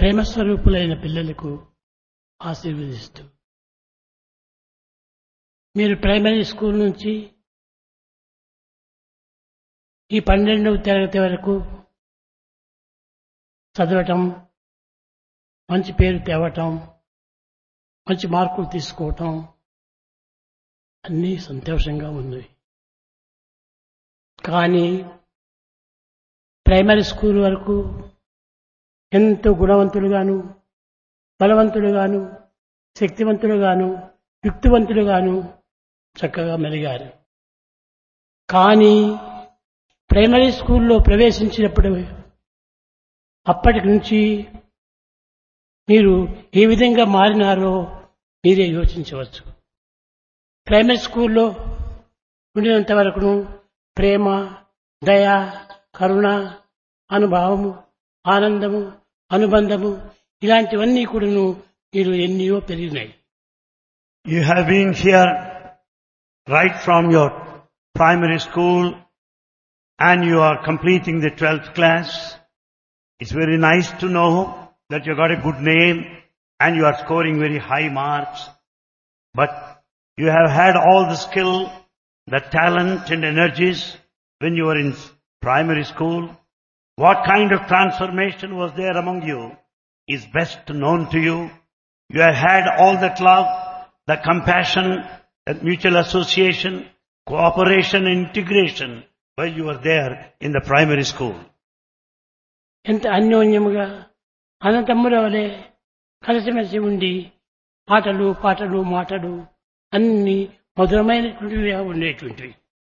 ప్రేమ స్వరూపులైన పిల్లలకు ఆశీర్వదిస్తూ మీరు ప్రైమరీ స్కూల్ నుంచి ఈ 12వ తరగతి వరకు చదవటం, మంచి పేరు తేవటం, మంచి మార్కులు తీసుకోవటం అన్నీ సంతోషంగా ఉంది. కానీ ప్రైమరీ స్కూల్ వరకు ఎంతో గుణవంతులుగాను, బలవంతులుగాను, శక్తివంతులుగాను, యుక్తివంతులుగాను చక్కగా మెలిగారు. కానీ ప్రైమరీ స్కూల్లో ప్రవేశించినప్పుడు అప్పటి నుంచి మీరు ఏ విధంగా మారినారో మీరే యోచించవచ్చు. ప్రైమరీ స్కూల్లో ఉండినంత వరకును ప్రేమ, దయ, కరుణ, అనుభావము, ఆనందము, అనుబంధము ఇలాంటివన్నీ కూడాను మీరు ఎన్నో పెరిగినాయి. You have been here right from your primary school and you are completing the 12th class. It's very nice to know that you got a good name and you are scoring very high marks. But you have had all the skill, the talent and energies when you were in primary school. What kind of transformation was there among you is best known to you. You have had all that love, the compassion, that mutual association, cooperation and integration while you were there in the primary school. ఎంత అన్యోన్యముగా అన్నతమ్ముల వలె కలిసిమెలిసి ఉండి ఆటలు, పాటలు, మాటలు అన్ని మధురమైనటువంటివిగా ఉండేటువంటివి.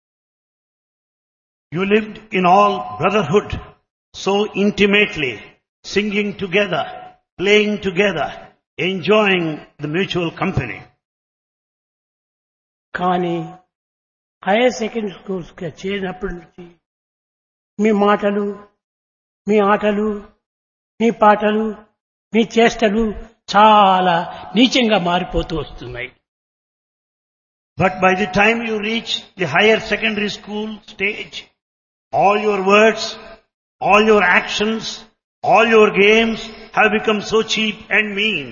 You lived in all brotherhood, so intimately, singing together, playing together, enjoying the mutual company. కానీ హైయర్ సెకండరీ స్కూల్స్ కి చేరినప్పటి నుంచి మీ మాటలు, మీ ఆటలు, మీ పాటలు, మీ చేష్టలు చాలా నీచంగా మారిపోతూ వస్తున్నాయి. But by the time you reach the higher secondary school stage, all your words, all your actions, all your games have become so cheap and mean.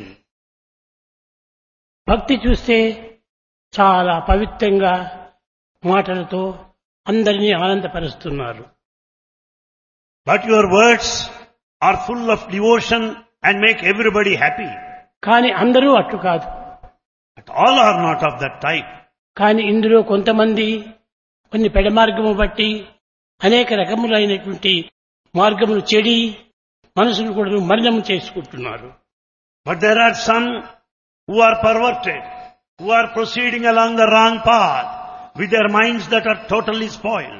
భక్తి చూస్తే చాలా పవిత్రంగా మాటలతో అందరినీ ఆనందపరుస్తున్నారు. But your words are full of devotion and make everybody happy. కానీ అందరూ అట్లు కాదు. But all are not of that type. కానీ ఇందులో కొంతమంది కొన్ని పెడ మార్గము బట్టి అనేక రకములైనటువంటి మార్గములు చెడి మనసును కూడా మలినం చేసుకుంటున్నారు. But there are some who are perverted, who are proceeding along the wrong path with their minds that are totally spoiled.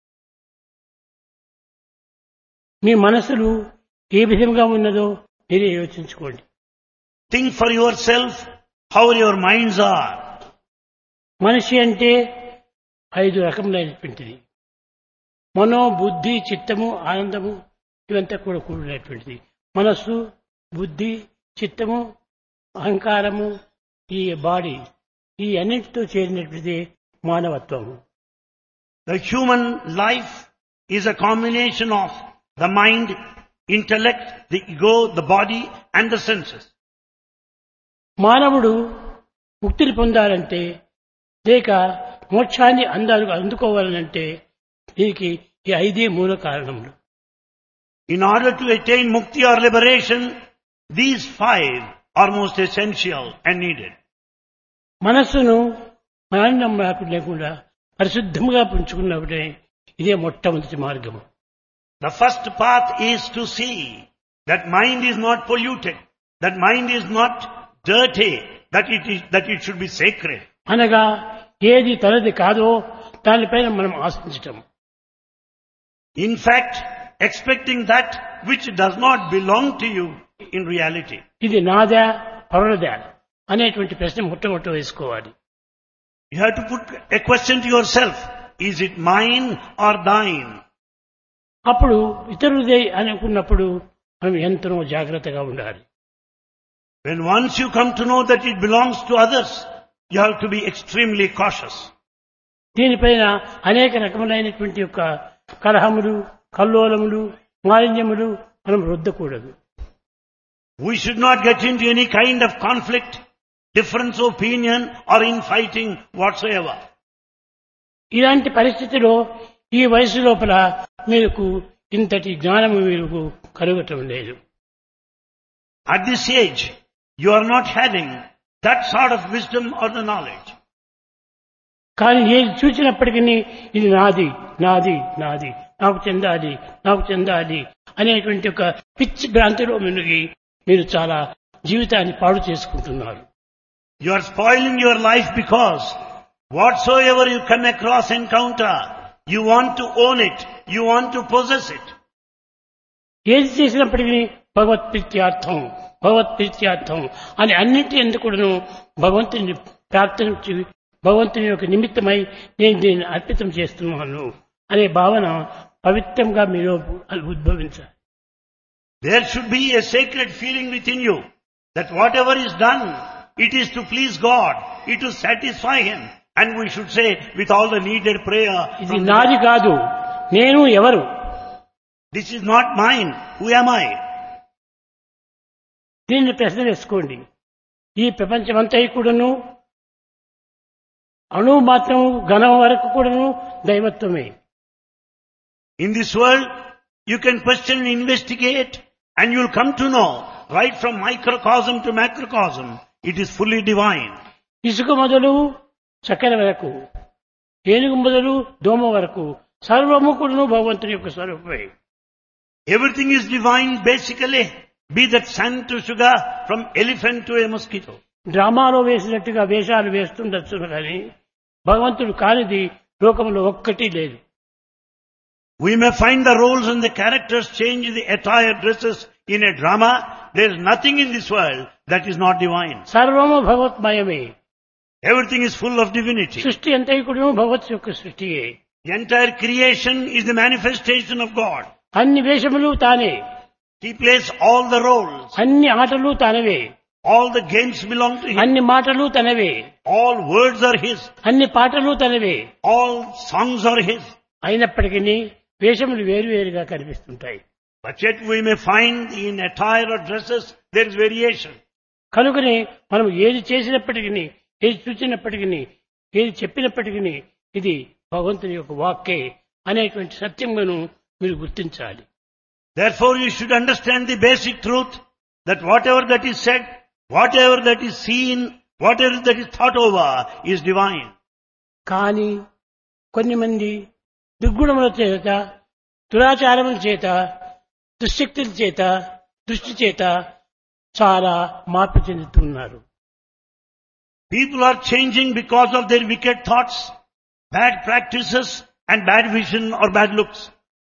మీ మనసులు ఏ విధంగా ఉన్నదో మీరే యోచించుకోండి. Think for yourself how your minds are. మనిషి అంటే 5 రకములైనటువంటిది. మనో, బుద్ధి, చిత్తము, ఆనందము ఇవంతా కూడా కూడినటువంటిది. మనస్సు, బుద్ధి, చిత్తము, అహంకారము, ఈ బాడీ ఈ అన్నింటితో చేరినటువంటిది మానవత్వము. The human life is a combination of the mind, intellect, the ego, the body and the senses. మానవుడు ముక్తిని పొందాలంటే లేక మోక్షాన్ని అందుకోవాలంటే దీనికి ఈ 5 మూల కారణములు. In order to attain mukti or liberation, these 5 are most essential and needed. మనస్సును మాలిన్యం లేకుండా పరిశుద్ధంగా ఉంచుకున్నప్పుడే ఇదే మొట్టమొదటి మార్గము. The first path is to see that mind is not polluted, that mind is not dirty, that it should be sacred. అనగా ఏది తనది కాదో దానిపైన మనం ఆశించటం. In fact, expecting that which does not belong to you in reality. ఇది నాదా పరులదా అనేటువంటి ప్రశ్న మొట్టమొదట వేసుకోవాలి. You have to put a question to yourself. Is it mine or thine? అప్పుడు ఇతరులదే అనుకున్నప్పుడు మనం ఎంతో జాగ్రత్తగా ఉండాలి. When once you come to know that it belongs to others, you have to be extremely cautious. దీనిపైన అనేక రకములైనటువంటి యొక్క కలహములు, కల్లోలములు, మాలిన్యములు మనం రుద్దకూడదు. We should not get into any kind of conflict, difference of opinion or infighting whatsoever. ఇలాంటి పరిస్థితిలో ఈ వయసు లోపల మీకు ఇంతటి జ్ఞానము మీకు కలుగటం లేదు. At this age, you are not having that sort of wisdom or the knowledge. కానీ ఏది చూసినప్పటికీ ఇది నాది నాది నాది, నాకు చెందాలి నాకు చెందాలి అనేటువంటి ఒక పిచ్చి భ్రాంతిలో మునిగి మీరు చాలా జీవితాన్ని పాడు చేసుకుంటున్నారు. You are spoiling your life because whatsoever you come across, encounter, you want to own it, you want to possess it. ఏది చేసినప్పటికీ భగవత్ప్రీత్యార్థం భగవత్ప్రీత్యార్థం అని అన్నింటి ఎందుకును భగవంతుని ప్రార్థించి భగవంతుని యొక్క నిమిత్తమై నేను దీన్ని అర్పితం చేస్తున్నాను అనే భావన పవిత్రంగా మీరు ఉద్భవించాలి. There should be a sacred feeling within you that whatever is done, it is to please God, it is to satisfy Him, and we should say with all the needed prayer. ఇది నాది కాదు, నేను ఎవరు? This is not mine. Who am I? దీన్ని ప్రశ్న వేసుకోండి. ఈ ప్రపంచమంతా కూడాను అణువు మాత్రం ఘనం వరకు కూడాను దైవత్వమే. In this world, you can question and investigate, and you will come to know, right from microcosm to macrocosm, it is fully divine. ఇసుక మొదలు చక్కెర వరకు, ఏనుగు మొదలు దోమ వరకు సర్వము కూడాను భగవంతుని యొక్క స్వరూపమే. Everything is divine basically, be that sand to sugar, from elephant to a mosquito. డ్రామాలో వేసినట్టుగా వేషాలు వేస్తుండొచ్చు కానీ భగవంతుడు కానిది లోకంలో ఒక్కటి లేదు. We may find the roles and the characters change the attire, dresses in a drama. There is nothing in this world that is not divine. సర్వము భగవత్మయమే. Everything is full of divinity. సృష్టి అంతా కూడా భగవత్ యొక్క సృష్టియే. The entire creation is the manifestation of God. అన్ని వేషములు తానే, He plays all the roles. అన్ని ఆటలు తనవే, All the games belong to Him. అన్ని మాటలు తనవే, All words are His. అన్ని పాటలు తనవే. All songs are His. అయినప్పటికీ వేషములు వేరువేరుగా కనిపిస్తుంటాయి. But yet we may find in attire or dresses there is variation. కనుకనే మనం ఏది చేసినప్పటికీ, ఏది చూసినప్పటికీ, ఏది చెప్పినప్పటికీ ఇది భగవంతుని యొక్క వాక్కే అనేటువంటి సత్యమును మీరు గుర్తించాలి. Therefore you should understand the basic truth that whatever that is said, whatever that is seen, whatever that is thought over is divine. కానీ కొన్ని మంది దుర్గుణముల చేత, దురాచారముల చేత, దుశ్శక్తుల చేత, దృష్టి చేత చాలా మార్పు చెందుతున్నారు. People are changing because of their wicked thoughts, bad practices and bad vision or bad looks.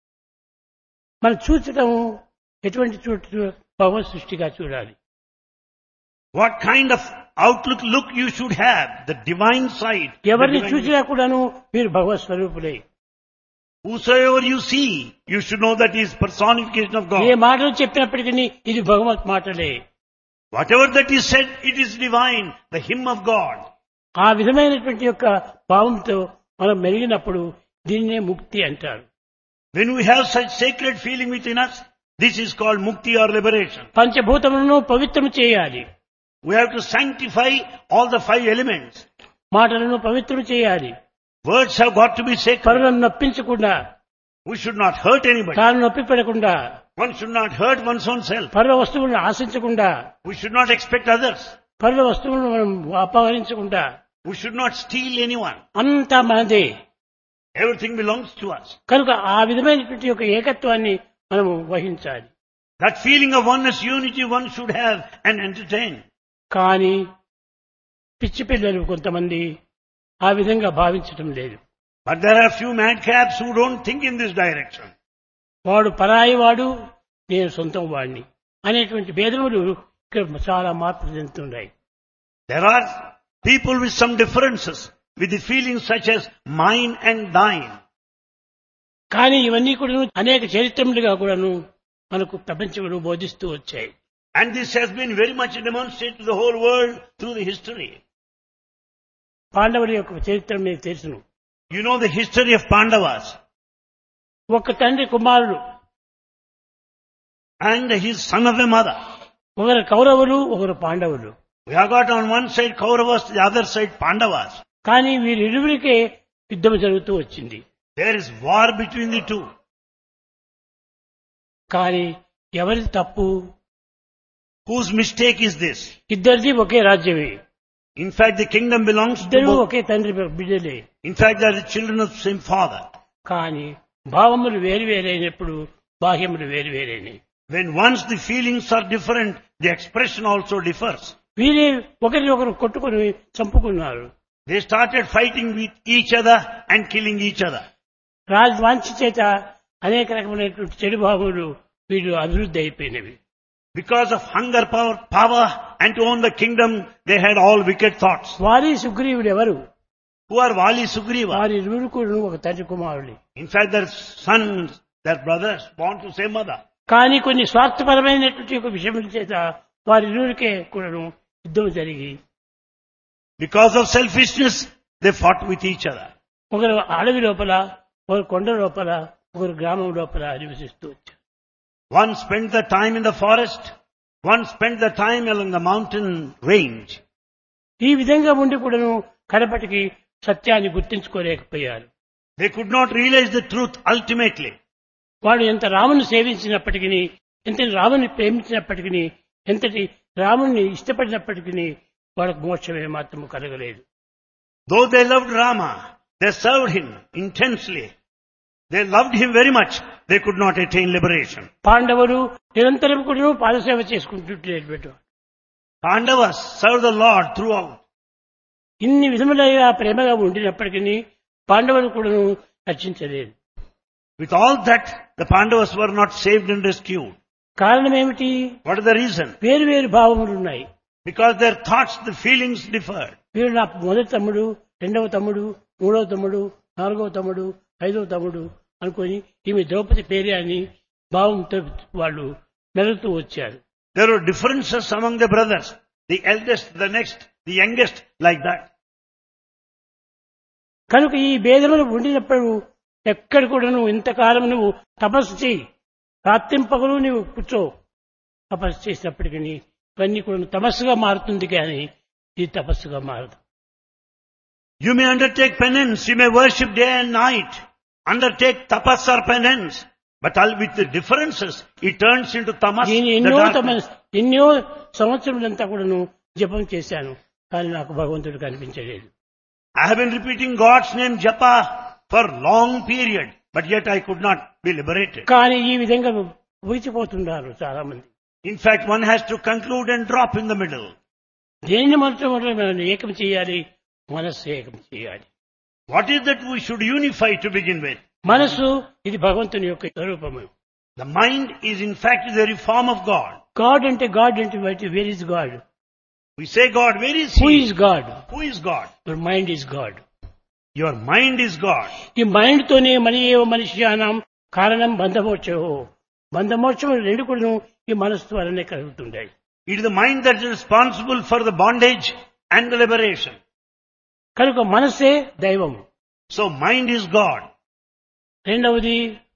మనం చూచటం ఎటువంటి చోటు భగవత్ సృష్టిగా చూడాలి. What kind of look you should have, the divine side. the ఎవరిని divine- చూసినా కూడాను మీరు భగవత్ స్వరూపులే. Whosoever you see, you should know that he is personification of A God. మాటలు చెప్పినప్పటికీ ఇది భగవత్ మాటలే. Whatever that is said, it is divine, the hymn of God. ఆ విధమైనటువంటి యొక్క భావంతో మనం మెలిగినప్పుడు దీన్నే ముక్తి అంటారు. When we have such sacred feeling within us, this is called mukti or liberation. పంచభూతములను పవిత్రం చేయాలి, We have to sanctify all the 5 elements. మాటలను పవిత్రం చేయాలి, Words have got to be sacred. పరులను నొప్పించకుండా, We should not hurt anybody. తాను నొప్పి పెడకుండా, One should not hurt one's own self. పరుల వస్తువులను ఆశించకుండా, We should not expect others. పరుల వస్తువులను మనం అపహరించకుండా, We should not steal anyone. అంతా మనదే. Everything belongs to us. కనుక ఆ విధమైనటువంటి యొక్క ఏకత్వాన్ని మనము వహించాలి. That feeling of oneness, unity one should have and entertain. కానీ పిచ్చి పిల్లలు కొంతమంది ఆ విధంగా భావించటం లేదు. But there are few madcaps who don't think in this direction. వాడు పరాయి వాడు, నేను సొంతం వాడిని అనేటువంటి భేదములు ఇక్కడ చాలా మార్పు చెందుతున్నాయి. There are people with some differences, with the feelings such as mine and thine. కానీ ఇవన్నీ కూడా అనేక చరిత్రములుగా కూడాను మనకు ప్రపంచంలో బోధిస్తూ వచ్చాయి. And this has been very much demonstrated to the whole world through the history. పాండవుల యొక్క చరిత్ర మీకు తెలుసును. You know the history of Pandavas ఒక తండ్రి కుమారుడు, and his son of a mother. ఒకరు కౌరవులు ఒకరు పాండవులు. We have got on one side Kauravas, the other side Pandavas. కానీ వీరిరువురికే యుద్ధం జరుగుతూ వచ్చింది. There is war between the two. కానీ ఎవరిది తప్పు? Whose mistake is this? ఇద్దరిది ఒకే రాజ్యమే. In fact, the kingdom belongs to ఇద్దరు both. ఒకే తండ్రి బిడ్డలే. In fact, they are the children of the same father. కానీ భావములు వేరువేరైనప్పుడు బాహ్యములు వేరువేరైనవి. When once the feelings are different, the expression also differs. వీరే ఒకరినొకరు కొట్టుకుని చంపుకున్నారు. They started fighting with each other and killing each other. రాజవాంఛ చేత అనేక రకమైనటువంటి చెడు భావములు వీళ్ళు అభివృద్ధి అయిపోయినవి. Because of hunger, power, and to own the kingdom, they had all wicked thoughts. వాలి సుగ్రీవుడు ఎవరు? Who are Vali, Sugriva? వారి ఇరువురు కూడా ఒక తండ్రి కుమారుడి. In fact, their sons, their brothers, born to same mother. కానీ కొన్ని స్వార్థపరమైనటువంటి ఒక విషయముల చేత వారి ఇరువురికే కూడాను యుద్ధం జరిగి Because of selfishness, they fought with each other. ఒకరు అడవి లోపల, ఒకరు కొండ లోపల, ఒకరు గ్రామం లోపల నివసిస్తూ వచ్చారు. One spent the time in the forest, one spent the time along the mountain range. ఈ విధంగా ఉండి కూడాను కడపటికి సత్యాన్ని గుర్తించుకోలేకపోయారు. They could not realize the truth ultimately. వాడు ఎంత రాముని సేవించినప్పటికీ, ఎంత రాముని ప్రేమించినప్పటికీ, ఎంతటి రాముని ఇష్టపడినప్పటికీ వాళ్ళకు మోక్షమే మాత్రము కలగలేదు. Though they loved Rama, they served him intensely. They loved him very much. They could not attain liberation. పాండవులు నిరంతరం కూడా పాదసేవ చేసుకుంటుంటే Pandavas served the Lord throughout. ఇన్ని విధములుగా ప్రేమగా ఉండినప్పటికీ పాండవులు కూడా రక్షించలేదు. With all that, the Pandavas were not saved and rescued. కారణం ఏమిటి? What is the reason? వేరు వేరు భావములు ఉన్నాయి. Because their thoughts, the feelings differed. వీరు నా మొదటి తమ్ముడు, రెండవ తమ్ముడు, మూడవ తమ్ముడు, నాలుగవ తమ్ముడు, ఐదవ తమ్ముడు అనుకొని ఈమె ద్రౌపది పేరే అని భావంతో వాళ్ళు మెలుగుతూ వచ్చారు. There were differences among the brothers. The eldest, the next, the youngest, like that. కనుక ఈ భేదములు ఉండినప్పుడు ఎక్కడ కూడా నువ్వు ఇంతకాలం నువ్వు తపస్సు చేయి, రాత్రింపగలు నువ్వు కూర్చో, తపస్సు చేసినప్పటికీ ఇవన్నీ కూడా తపస్సుగా మారుతుంది కానీ ఇది తపస్సుగా మారదు. You may undertake penance, you may worship day and night, undertake tapas or penance, but with the differences, it turns into tamas. నేను ఎన్నో సంవత్సరాలంతా కూడాను జపం చేశాను, కానీ నాకు భగవంతుడు కనిపించలేదు. I have been repeating God's name japa for long period, but yet I could not be liberated. కానీ ఈ విధంగా ఊచిపోతున్నారు చాలా మంది. In fact, one has to conclude and drop in the middle. దేన్ని మొట్టమొదటి మనం ఏకం చేయాలి? మనస్సు ఏకం చేయాలి. What is that we should unify to begin with? మనస్సు ఇది భగవంతుని యొక్క స్వరూపము. The mind is in fact the very form of God. God అంటే where is God? We say God, where is who He? Is God? Who is God? Your mind is God. Your mind is God. ఈ mind తోనే మనిషియానం కారణం బంధమోక్షం రెండు కూడా ఈ మనస్సు వలనే కలుగుతుంటాయి. It is the mind that is responsible for the bondage and the liberation. కనుక మనస్సే దైవం. So mind is God. రెండవది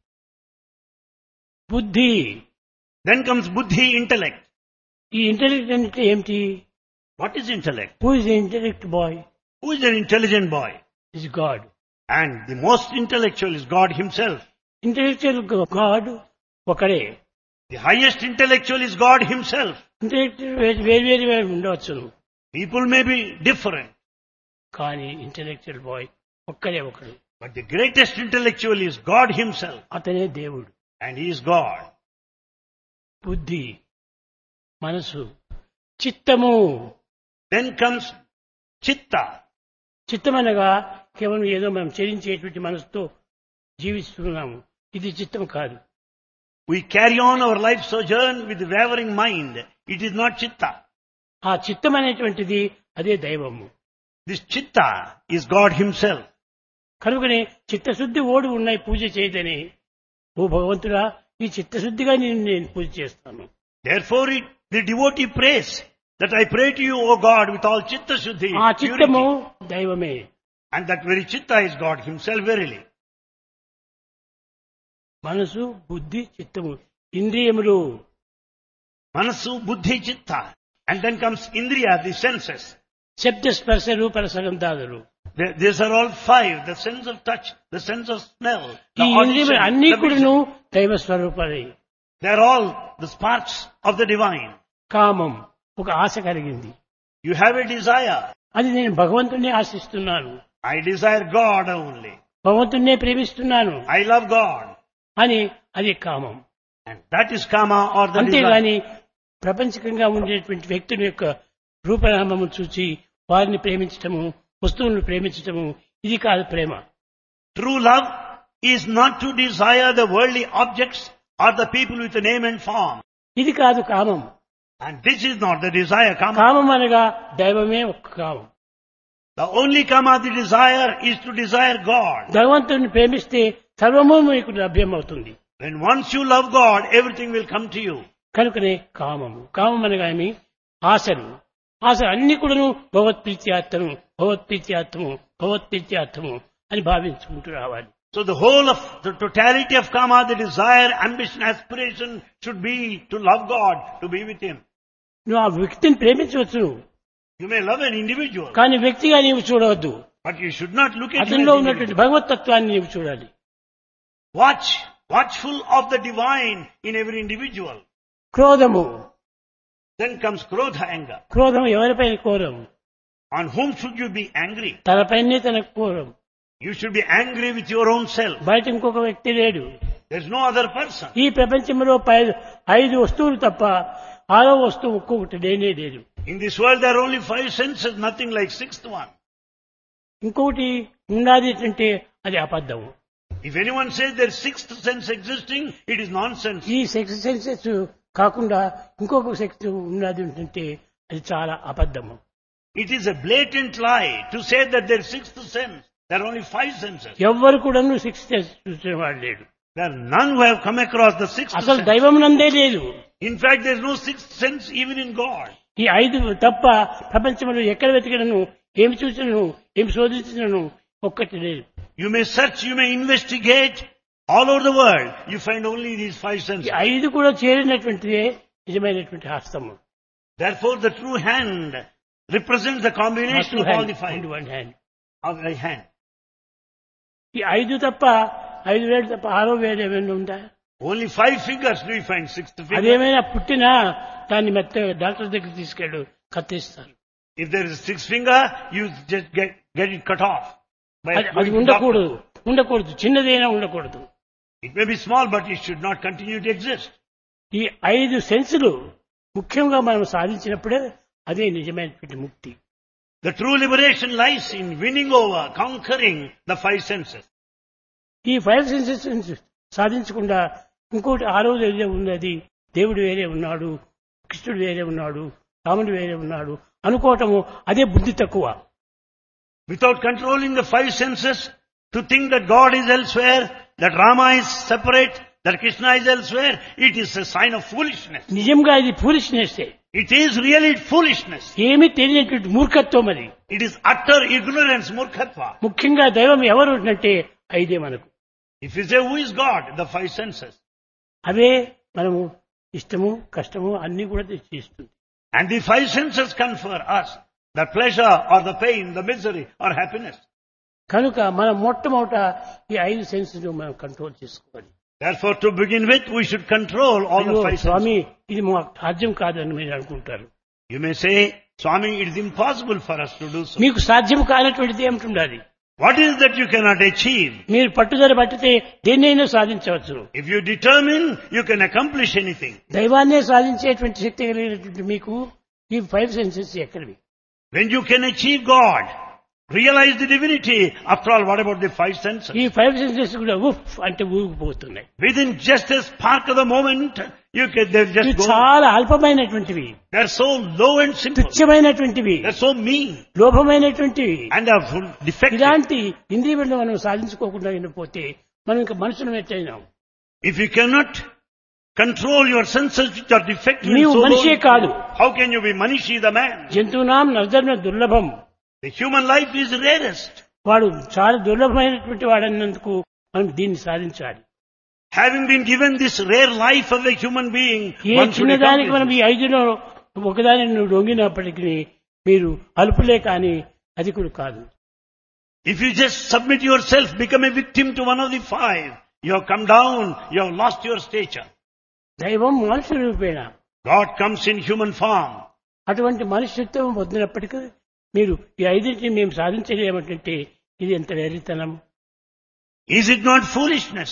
బుద్ధి. Then comes buddhi, intellect. ఈ ఇంటెలెక్ట్ అంటే ఏమిటి? What is intellect? Who is the intellect boy? Who is an intelligent boy? Is God. And the most intellectual is God Himself. Intellectual God ఒకడే. The highest intellectual is God Himself. Intellectual వేరు ఉండవచ్చును, People may be different, కానీ intellectual boy ఒక్కడే ఒకడు. but the greatest intellectual is God Himself. అతనే దేవుడు. And He is God. బుద్ధి, మనసు, చిత్తము. Then comes chitta. చిత్తమనగా కేవలం ఏదో మనం చరించేటువంటి మనసుతో జీవిస్తున్నాము, ఇది చిత్తం కాదు. We carry on our life sojourn with wavering mind. It is not chitta. ఆ చిత్తం అనేటువంటిది అదే దైవము. This chitta is God Himself. కనుకనే చిత్తశుద్ధి ఓడి ఉన్నాయి పూజ చేయదని. ఓ భగవంతుడా, ఈ చిత్తశుద్ధిగా నేను పూజ చేస్తాను. Therefore the devotee prays that I pray to you, O God, with all chitta shuddhi. ఆ చిత్తము దైవమే. And that very chitta is God Himself verily. మనసు, బుద్ధి, చిత్తము, ఇంద్రియములు. Manasu, Buddhi, Chitta. And then comes Indriya, the senses. శబ్ద స్పర్శ రూప రసగంధాదులు. These are all five. The sense of touch, the sense of smell, the ఈ ఇంద్రియములు audition, అన్ని the కూడాను vision. దైవ స్వరూపాలే. They are all the sparks of the divine. కామం ఒక ఆశ కలిగింది. You have a desire. అది నేను భగవంతుణ్ణి ఆశిస్తున్నాను, I desire God only. భగవంతుణ్ణే ప్రేమిస్తున్నాను I love God. అని అది కామం. And that is kama or the desire. అంతేగాని ప్రపంచకంగా ఉండేటువంటి వ్యక్తుల యొక్క రూపనామము చూసి వారిని ప్రేమించటము, వస్తువులను ప్రేమించటము, ఇది కాదు ప్రేమ. True love is not to desire the worldly objects or the people with a name and form. ఇది కాదు కామం. And this is not the desire, kama. కామం అనగా దైవమే ఒక్క కామం. The only kama, the desire, is to desire God. భగవంతుని ప్రేమిస్తే సర్వము మీకు లభ్యమవుతుంది. When once you love God, everything will come to you. కనుకనే కామము. కామం అనగా ఏమి? ఆశలు. ఆశలు అన్ని కూడాను భగవత్ప్రీత్యార్థము, భగవత్ప్రీత్యార్థము, భగవత్ప్రీత్యార్థము అని భావించుకుంటూ రావాలి. So the whole of the totality of kama, the desire, ambition, aspiration should be to love God, to be with Him. నువ్వు ఆ వ్యక్తిని ప్రేమించవచ్చు, You may love an individual, కానీ వ్యక్తిగా నీవు చూడవద్దు. but you should not look at him as అతనిలో an ఉన్నటువంటి individual. భగవతత్వాన్ని నీవు చూడాలి. Watchful of the divine in every individual. క్రోధము. Then comes krodha, anger. క్రోధం ఎవరిపైన కోరం? On whom should you be angry? తనపైనే తనకు కోరం. You should be angry with your own self. బయట ఇంకొక వ్యక్తి లేడు. There's no other person. ఈ ప్రపంచంలో 5 వస్తువులు తప్ప 6వ వస్తువు ఒక్కొక్కటి లేనే లేదు. In this world there are only 5 senses, nothing like 6th one. ఇంకొకటి ఉన్నది అంటే అది అబద్ధము. If anyone says there's 6th sense existing, it is nonsense. ఈ 6 సెన్సెస్ కాకుండా ఇంకొక సెక్స్ ఉన్నది అంటే అది చాలా అబద్ధము. It is a blatant lie to say that there's 6th sense. There are only 5 senses. ఎవ్వరు కూడా 6 సెన్స్ చూసిన వాడు లేడు. There are none who have come across the 6th అసలు sense. దైవం నందే లేదు. In fact, there's no 6th sense even in God. ఈ 5 తప్ప ప్రపంచంలో ఎక్కడ వెతికినను, ఏమి చూసినను, ఏమి శోధించినను ఒక్కటి లేదు. You may search, you may investigate all over the world. You find only these 5 ఈ senses. 5 కూడా చేరినటువంటిదే నిజమైనటువంటి హస్తము. Therefore, the true hand represents the combination of all the 5 one hand. of the hand. ఈ 5 తప్ప 5 వేలు తప్ప 6వ వేలు ఏమైనా ఉందా? Only 5 fingers do we find, 6th finger. అదేమైనా పుట్టినా దాన్ని మెత్తగా డాక్టర్ దగ్గర తీసుకెళ్ళు కత్తిస్తారు. If there is a 6th finger, you just get it cut off. By అది going to ఉండకూడదు, doctor. ఉండకూడదు. చిన్నదైనా ఉండకూడదు. It may be small, but it should not continue to exist. ఈ 5 సెన్సులు ముఖ్యంగా మనం సాధించినప్పుడే అదే నిజమైనటువంటి ముక్తి. The true liberation lies in winning over, conquering the 5 senses. ఈ 5 సెన్సెస్ సాధించకుండా ఇంకోటి 6వ వేరే ఉన్నది, దేవుడు వేరే ఉన్నాడు, కృష్ణుడు వేరే ఉన్నాడు, రాముడు వేరే ఉన్నాడు అనుకోవటము అదే బుద్ధి తక్కువ. Without controlling the 5 senses, to think that God is elsewhere, that Rama is separate, that Krishna is elsewhere, it is a sign of foolishness. నిజంగా ఇది foolishness. It is really foolishness. ఏమీ తెలియనటువంటి మూర్ఖత్వం అది. It is utter ignorance, murkhatva. ముఖ్యంగా దైవం ఎవరు అంటే 5 మనకు. If you say who is God, the 5 senses. అవే మనము ఇష్టము కష్టము అన్ని కూడా తెచ్చిస్తుంది. And the 5 senses confer us the pleasure or the pain, the misery or happiness. కనుక మనం మొట్టమొదట ఈ 5 సెన్సెస్ మనం కంట్రోల్ చేసుకోవాలి. Therefore, to begin with, we should control all the 5 senses. స్వామి ఇది మాకు సాధ్యం కాదని మీరు అనుకుంటారు. You may say, Swami, it is impossible for us to do so. మీకు సాధ్యం కానటువంటిది ఏమిటి ఉండాలి? What is that you cannot achieve? మీరు పట్టుదల పట్టితే దేన్నైనా సాధించవచ్చు. If you determine, you can accomplish anything. దైవాన్నే సాధించేటువంటి శక్తి కలిగినటువంటి మీకు ఈ 5 సెన్సెస్ ఎక్కడివి? When you can achieve God, realize the divinity, after all, what about the 5 senses? ఈ 5 సెన్సెస్ కూడా ఉఫ్ అంటే ఊగిపోతున్నాయి. Within just a spark of the moment, they'll ఇవి just go. చాలా అల్పమైనటువంటివి, They're so low and simple. తుచ్చమైనటువంటివి, They're so mean. లోభమైనటువంటివి. And they're full defective. ఇలాంటి ఇంద్రియములను మనం సాధించుకోకుండా పోతే మనం ఇంకా మనుషులు ఎట్టయినాం. If you cannot control your senses which are defective, and నీవు so మనిషే low, కాదు. how can you be Manishi, the man? జంతువునాం నర్ధర్మ దుర్లభం. The human life is rarest. వాడు చాలా దుర్లభమైనటువంటి వాడన్నందుకు మనం దీన్ని సాధించాలి. Having been given this rare life of a human being, A one should చిన్నదానికి మనం accomplish ఈ 5లో ఒకదాని నువ్వు లొంగినప్పటికీ మీరు అల్పులే కానీ అధికులు కాదు. it. If you just submit yourself, become a victim to one of the 5, you have come down, you have lost your stature. దైవం మనుషుల రూపేణ God comes in human form. అటువంటి మనుష్యత్వం పొందినప్పటికీ మీరు ఈ 5ని మేము సాధించలేమంటే ఇది ఎంత వెర్రితనం. Is it not foolishness?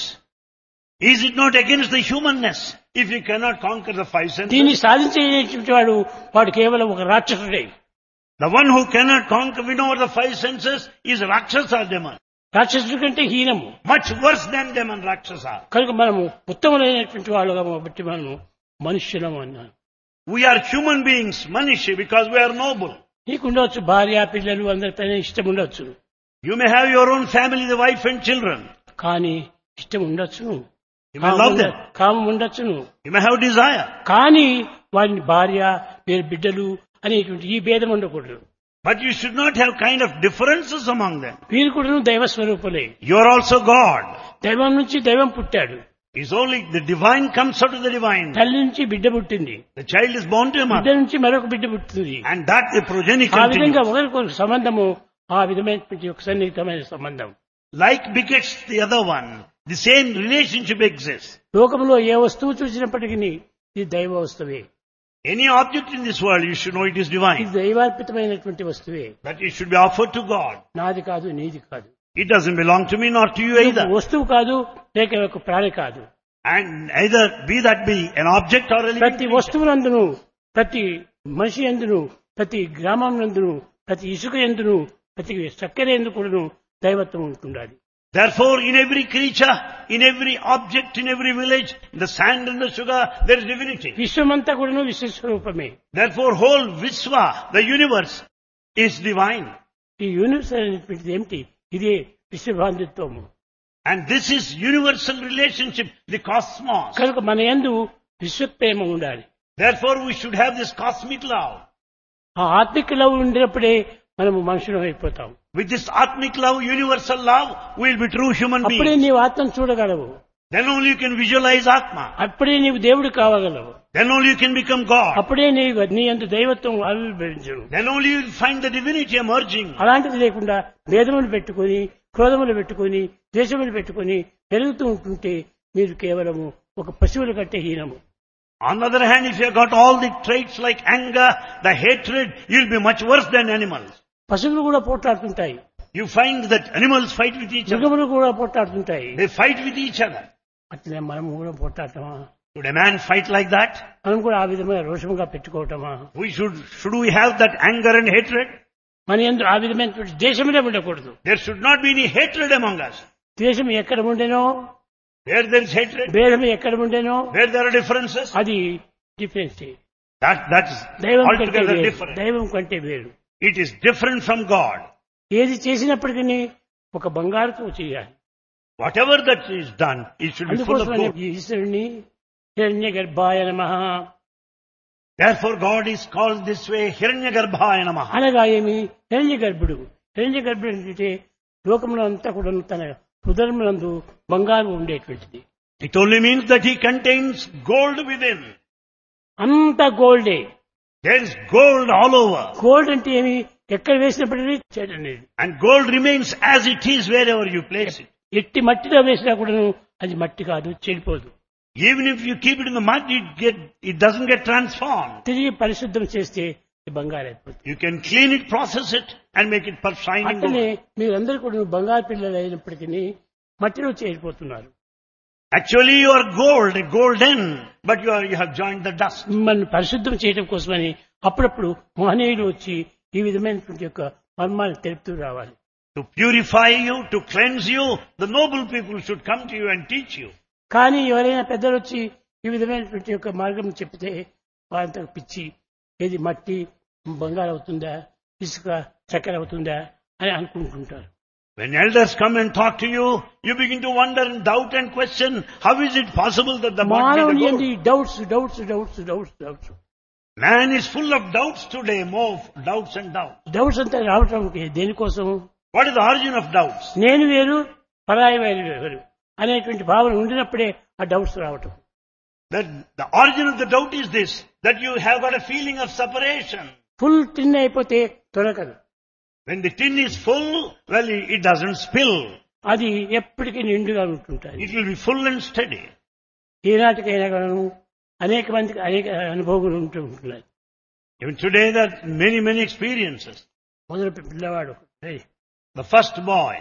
Is it not against the humanness if you cannot conquer the 5 దీన్ని senses? సాధించేటువంటి వాడు కేవలం ఒక రాక్షసుడే. The one who cannot conquer, win over the 5 senses is Rakshasa demon. రాక్షసుడి కంటే హీనము. Much worse than demon Rakshasa. కనుక మనము ఉత్తమమైనటువంటి వాళ్ళుగా బట్టి మనము మనుష్యులము అన్నాను. We are human beings, Manishi, because we are noble. నీకు ఉండవచ్చు భార్య పిల్లలు అందరిపైన ఇష్టం ఉండొచ్చు. You may have your own family, the wife and children. కానీ ఇష్టం ఉండొచ్చును, You may love them. కామం ఉండొచ్చును. You may have desire. కానీ వారిని భార్య వీరి బిడ్డలు అనేటువంటి ఈ భేదం ఉండకూడదు. But you should not have kind of differences among them. వీరు కూడా దైవ స్వరూపులే. You are also God. దైవం నుంచి దైవం పుట్టాడు. It's only the divine comes out of the divine. తల్లి నుంచి బిడ్డ పుట్టింది, The child is born to a బిడ్డ mother. నుంచి మరొక బిడ్డ పుట్టింది. And that the progeny ఆ విధంగా continues. ఒకరికొక సంబంధము ఆ విధమైనటువంటి ఒక సన్నిహితమైన సంబంధం. Like begets the other one. The same relationship exists. లోకంలో ఏ వస్తువు చూసినప్పటికీ ఇది దైవ వస్తువే, Any object in this world, you should know it is ఇది divine. దైవార్పితమైనటువంటి వస్తువే. That it should be offered to God. నాది కాదు, నీది కాదు. It doesn't belong to me nor to you either. వస్తువు కాదు, లేక ఒక ప్రాణి కాదు. And either be that be an object or a living ప్రతి creature. వస్తువునందును, ప్రతి మనిషి ఎందును, ప్రతి గ్రామం నందును, ప్రతి ఇసుక ఎందును, ప్రతి చక్కెర ఎందుకును దైవత్వం ఉంటుండాలి. Therefore, in every creature, in every object, in every village, in the sand and the sugar, there is divinity. విశ్వమంతా కూడాను విశ్వస్వరూపమే. Therefore, whole Vishwa, the universe, is divine. ఈ యూనివర్స్ అనేటువంటిది ఏమిటి? ఇదే విశ్వబాంధిత్వము. And this is universal relationship, the cosmos. కనుక మన యందు విశ్వప్రేమ ఉండాలి. Therefore, we should have this cosmic love. ఆ ఆత్మిక లవ్ ఉండినప్పుడే మనము మనుషులం అయిపోతాం. With this atmic love, universal love, we will be true human అప్పుడే beings. నీవు ఆత్మను చూడగలవు. Then only you can visualize Atma. అప్పుడే నీవు దేవుడు కావగలవు. Then only you can become God. అప్పుడే నీ యందు దైవత్వం ఆవిర్భవించును. Then only you will find the divinity emerging. అలాంటిది లేకుండా భేదములు పెట్టుకొని, క్రోధములు పెట్టుకొని, ద్వేషములు పెట్టుకొని పెరుగుతూ ఉంటుంటే మీరు కేవలము ఒక పశువుల కంటే హీనము. On the other hand, if you have got all the traits like anger, the hatred, you will be much worse than animals. పశువులు కూడా పోట్లాడుతుంటాయి, You find that animals fight with each other. మృగములు కూడా పోట్లాడుతుంటాయి. They fight with each other. అట్లే మనం కూడా పోట్లాడటమా? Should a man fight like that? మనం కూడా ఆ విధమైన రోషముగా పెట్టుకోవటమా? Should we have that anger and hatred? మన యందు ఆ విధమైనటువంటి ద్వేషములే ఉండకూడదు. There should not be any hatred among us. ద్వేషం ఎక్కడ ఉండేనో, Where there is hatred, భేదం ఎక్కడ ఉండేనో where there are differences, అది డిఫరెన్స్. that is దైవం కంటే altogether వేరు, different. దైవం కంటే వేరు. It is different from God. ఏది చేసినప్పటికీ ఒక బంగారుతో చేయాలి. Whatever that is done, it should be full of అందుకోసమని gold. ఈశ్వరుని హిరణ్య గర్భాయ నమః Therefore God is called this way, Hiranyagarbhaya Namaha. అనగా ఏమి? హిరణ్య గర్భుడు. హిరణ్య గర్భుడు అంటే లోకములో అంతా కూడా తన హృదయమునందు బంగారం ఉండేటువంటిది. It only means that he contains gold within. అంత గోల్డే. There is gold all over. Gold అంటే ఏమి? ఎక్కడ వేసినప్పటికీ చెడనేది. And gold remains as it is wherever you place it. ఎట్టి మట్టిలో వేసినా కూడాను అది మట్టి కాదు, చెడిపోదు. Even if you keep it in the mud, it doesn't get transformed. తిరిగి పరిశుద్ధం చేస్తే బంగారు అయిపోతుంది. You can clean it, process it, and make it shining అట్లనే gold. మీరందరూ కూడా బంగారు పిల్లలు అయినప్పటికీ మట్టిలో చేరిపోతున్నారు. Actually you are gold, golden, but you have joined the dust. మిమ్మల్ని పరిశుద్ధం చేయడం కోసమని అప్పుడప్పుడు మహనీయులు వచ్చి ఈ విధమైనటువంటి యొక్క మర్మాన్ని తెలుపుతూ రావాలి. To purify you, to cleanse you, the noble people should come to you and teach you. కానీ ఎవరైనా పెద్దలు వచ్చి ఈ విధమైనటువంటి యొక్క మార్గం చెప్తే వారంతా పిచ్చి, ఏది మట్టి బంగారు అవుతుందా, ఇసుక చక్కెర అవుతుందా అని అనుకుంటుంటారు. When elders come and talk to you, you begin to wonder and doubt and question, how is it possible that the mud be మానవుని the ఏంది gold? Doubts. Man is full of doubts today, more doubts and doubts. Doubts అంతా రావటం దేనికోసం? What is the origin of doubts? నేను వేరు, పరాయి వేరు. అనేటువంటి భావన ఉండినప్పుడే ఆ డౌట్స్ రావటం. That the origin of the doubt is this, that you have got a feeling of separation. Full టిన్ అయిపోతే తొలగదు. When the tin is full, well, it doesn't spill. అది ఎప్పటికీ నిండుగా ఉంటుంటుంది. It will be full and steady. ఈనాటికైనా కూడాను అనేక మందికి అనేక అనుభవాలు ఉంటున్నాయి. Even today there are many, many experiences. మొదలు పిల్లవాడు The first boy,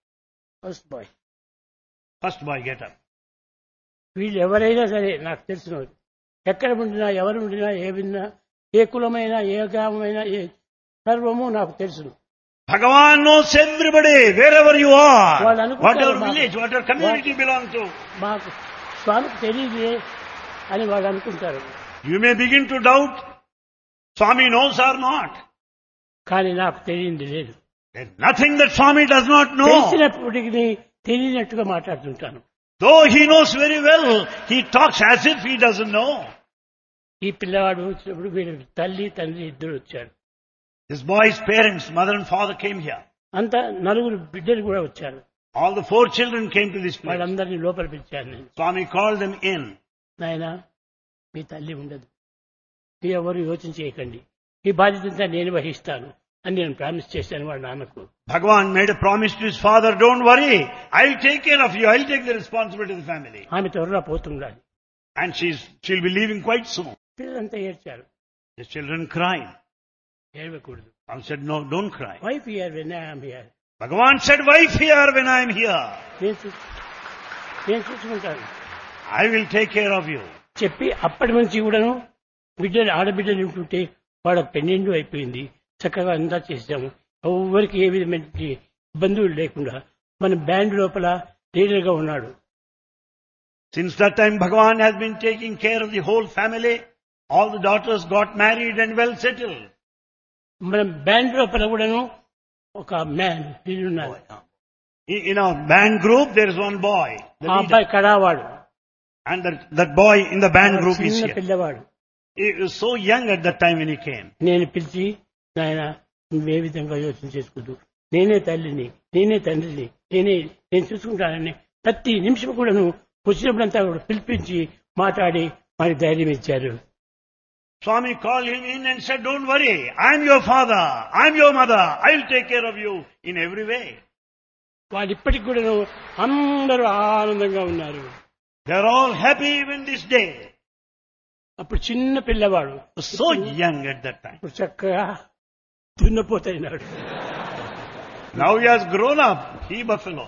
first boy get up. వీళ్ళు ఎవరైనా సరే నాకు తెలిసిన వాళ్ళు ఎక్కడ ఉండినా ఎవరు ఉండినా ఏ విన్నా ఏ కులమైనా ఏ గ్రామమైనా ఏ సర్వము నాకు తెలుసును. Bhagavan knows everybody, wherever you are, వాళ్ళు అనుకుంటారు whatever village, whatever community you belong to. మాకు స్వామికి తెలియదే అని వాళ్ళు అనుకుంటారు. You may begin to doubt, Swami knows or not. కానీ నాకు తెలియంది లేదు. There's nothing that Swami does not know. తెలిసినప్పటికీ తెలియనట్టుగా మాట్లాడుతుంటాను. Though he knows very well, he talks as if he doesn't know. ఈ పిల్లవాడు వచ్చినప్పుడు వీళ్ళ తల్లి తండ్రి ఇద్దరు వచ్చారు. This boy's parents, mother and father, came here. అంతా నలుగురు బిడ్డలు కూడా వచ్చారు. All the 4 children came to this place. వాళ్ళందరినీ లోపల పిలిచాను నేను. Swami called them in. నాయనా మీ తల్లి ఉండదు, మీరు ఎవరు యోచన చేయకండి, ఈ బాధ్యత నేను వహిస్తాను అని నేను ప్రామిస్ చేశాను వాళ్ళ నాన్నకు. Bhagavan made a promise to his father, don't worry, I'll take care of you, I'll take the responsibility of the family. ఆమె త్వరగా పోతుండాలి. And she'll be leaving quite soon. పిల్లలంతా ఏడ్చారు. The children cried. ఏడవకూడదు. I said, no, don't cry. Wife here when I am here. Bhagavan said, wife here when I am here. నేను చూసుకుంటాను. I will take care of you. చెప్పి అప్పటి నుంచి కూడాను బిడ్డలు ఆడబిడ్డలు ఉంటుంటే వాళ్ళకి పెన్నెండు అయిపోయింది. చక్కగా అంతా చేసాము. ఎవరికి ఏ విధమైన ఇబ్బందులు లేకుండా మన బ్యాండ్ లోపల లీడర్గా ఉన్నాడు. Since that time, Bhagavan has been taking care of the whole family. All the daughters got married and well settled. మన బ్యాండ్ లోపల కూడాను ఒక మ్యాన్ ఉన్నారు. In our band group, there is one boy. ఆ అబ్బాయి కడావాడు. And that boy in the band group is here. పిల్లవాడు. He was so young at that time when he came. నేను పిలిచి, నాయన నువ్వే విధంగా యోచన చేసుకోదు, నేనే తల్లిని, నేనే తండ్రిని, నేను చూసుకుంటానని ప్రతి నిమిషం కూడా నువ్వు వచ్చినప్పుడంతా కూడా పిలిపించి మాట్లాడి మనకి ధైర్యం ఇచ్చారు. Swami called him in and said, don't worry, I'm your father, I'm your mother, I'll take care of you in every way. వాళ్ళు ఇప్పటికి కూడా అందరూ ఆనందంగా ఉన్నారు. They're all happy even this day. అప్పుడు చిన్న పిల్లవాడు, So young at that time. ఇప్పుడు చక్కగా దున్నపోతాయినాడు. Now he has grown up, he buffalo.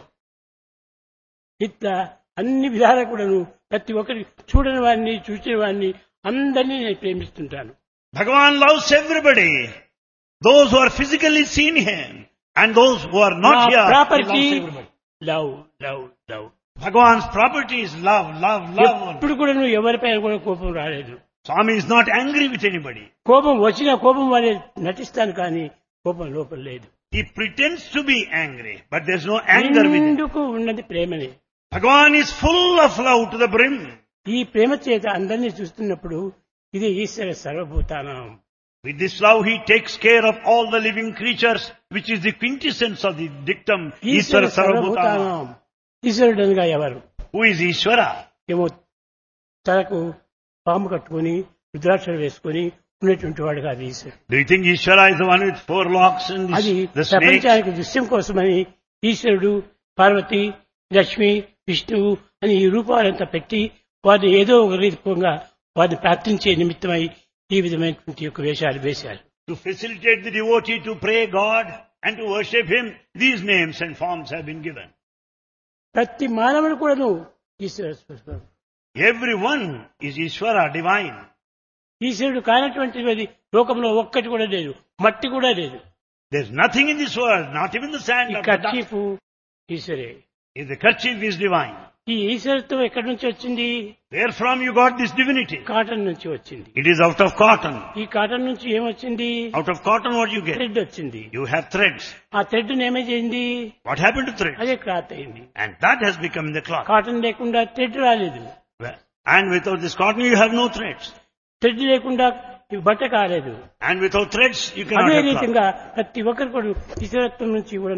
ఇట్లా అన్ని విధాలా కూడాను ప్రతి ఒక్కరి చూడని వాడిని చూసిన వాడిని అందరినీ నేను ప్రేమిస్తుంటాను. Bhagavan loves everybody. Those who are physically seen him and those who are not here, he property loves everybody. Love love love. Bhagavan's property is love, love, love. ఇప్పుడు కూడా నువ్వు ఎవరిపైన కూడా కోపం రాలేదు. Swami is not angry with anybody. కోపం వచ్చిన కోపం వల్లే నటిస్తాను కానీ కోపం లోపల లేదు. He pretends to be angry, but there's no anger with him. ఎందుకు ఉన్నది ప్రేమనే. Bhagavan is full of love to the brim. ఈ ప్రేమ చేత అందరినీ చూస్తున్నప్పుడు ఇది ఈశ్వర సర్వభూతానం. With this love he takes care of all the living creatures, which is the quintessence of the dictum Ishvara Sarvabhutanam. ఈశ్వరుడు అనగా ఎవరు? Who is Ishvara? ఏమో తలకు పాము కట్టుకుని రుద్రాక్షలు వేసుకుని ఉన్నటువంటి వాడు కాదు ఈశ్వరుడు. Do you think Ishvara is the one with 4 locks and అది the snakes? ప్రపంచానికి దృశ్యం కోసమని ఈశ్వరుడు, పార్వతి, లక్ష్మి, విష్ణువు అని ఈ రూపాలంతా పెట్టి వారిని ఏదో ఒక రూపంగా వారిని ప్రార్థించే నిమిత్తమై ఈ విధమైనటువంటి యొక్క వేషాలు వేశారు. To facilitate the devotee to pray God and to worship him, these names and forms have been given. ప్రతి మానవుడు కూడాను ఈశ్వర స్వరూపం. Everyone is Ishvara, divine. ఈశ్వరుడు కానటువంటిది లోకంలో ఒక్కటి కూడా లేదు, మట్టి కూడా లేదు. There's nothing in this world, not even the sand ఈ or the dust. కర్చీఫ్ ఈశ్వరే. If the kerchief is divine, ఈ ఈశ్వరత్వం ఎక్కడి నుంచి వచ్చింది? where from you got this divinity? Cotton నుంచి వచ్చింది. It is out of cotton. ఈ కాటన్ నుంచి ఏమొచ్చింది? Out of cotton what you get? Thread వచ్చింది. You have threads. ఆ థ్రెడ్ ఏమైంది? What happened to threads? అదే క్లాత్ అయింది. And that has become the cloth. Cotton లేకుండా థ్రెడ్ రాలేదు. And without this cotton you have no threads. Thread లేకుండా ఈ బట్ట కాలేదు. And without threads you cannot అదే have cloth. రీతిగా ప్రతి ఒక్కరు కూడా ఈశ్వరత్వం నుంచి కూడాను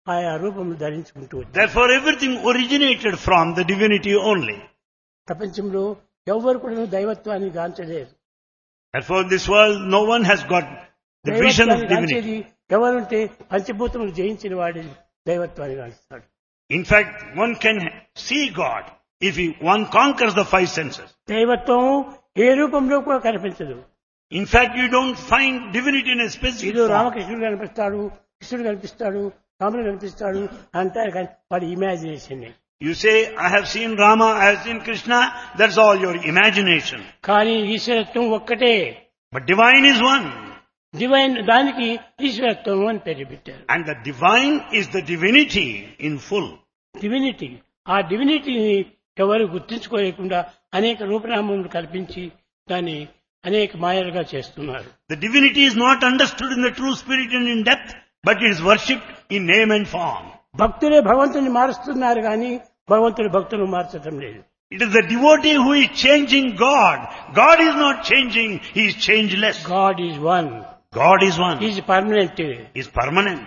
ఆయా రూపములు ధరించుకుంటూ వచ్చారు. Therefore everything originated from the divinity only. ప్రపంచంలో ఎవ్వరు కూడా దైవత్వాన్ని గాంచలేరు. Therefore in this world no one has got the vision of దైవత్వాన్ని divinity. గాంచేది ఎవరుంటే పంచభూతములు జయించిన వాడి దైవత్వాన్ని గాంచుతాడు. In fact, one can see God if one conquers the five senses. దైవత్వం ఏ రూపంలో కూడా కనిపించదు. In fact, you don't find divinity in a specific ఏదో form. రామకృష్ణుడు కనిపిస్తాడు, కృష్ణుడు కనిపిస్తాడు, రాముడు కనిపిస్తాడు అంటారు కానీ వాడి imagination. You say, I have seen Rama, I have seen Krishna, that's all your imagination. కానీ ఈశ్వరత్వం ఒక్కటే. But divine is one. Divine దానికి ఈశ్వరత్వం అని పేరు పెట్టారు. And the divine is the divinity in full. Divinity. ఆ డివినిటీని ఎవరు గుర్తించుకోలేకుండా అనేక రూపనామములు కల్పించి దాన్ని అనేక మాయలుగా చేస్తున్నారు. The divinity is not understood in the true spirit and in depth, but it is worshipped in name and form. భక్తులే భగవంతుని మారుస్తున్నారు కానీ భగవంతుడు భక్తులు మార్చడం లేదు. It is the devotee who is changing God. God is not changing, he is changeless. God is one. God is one. Is permanent. He is permanent.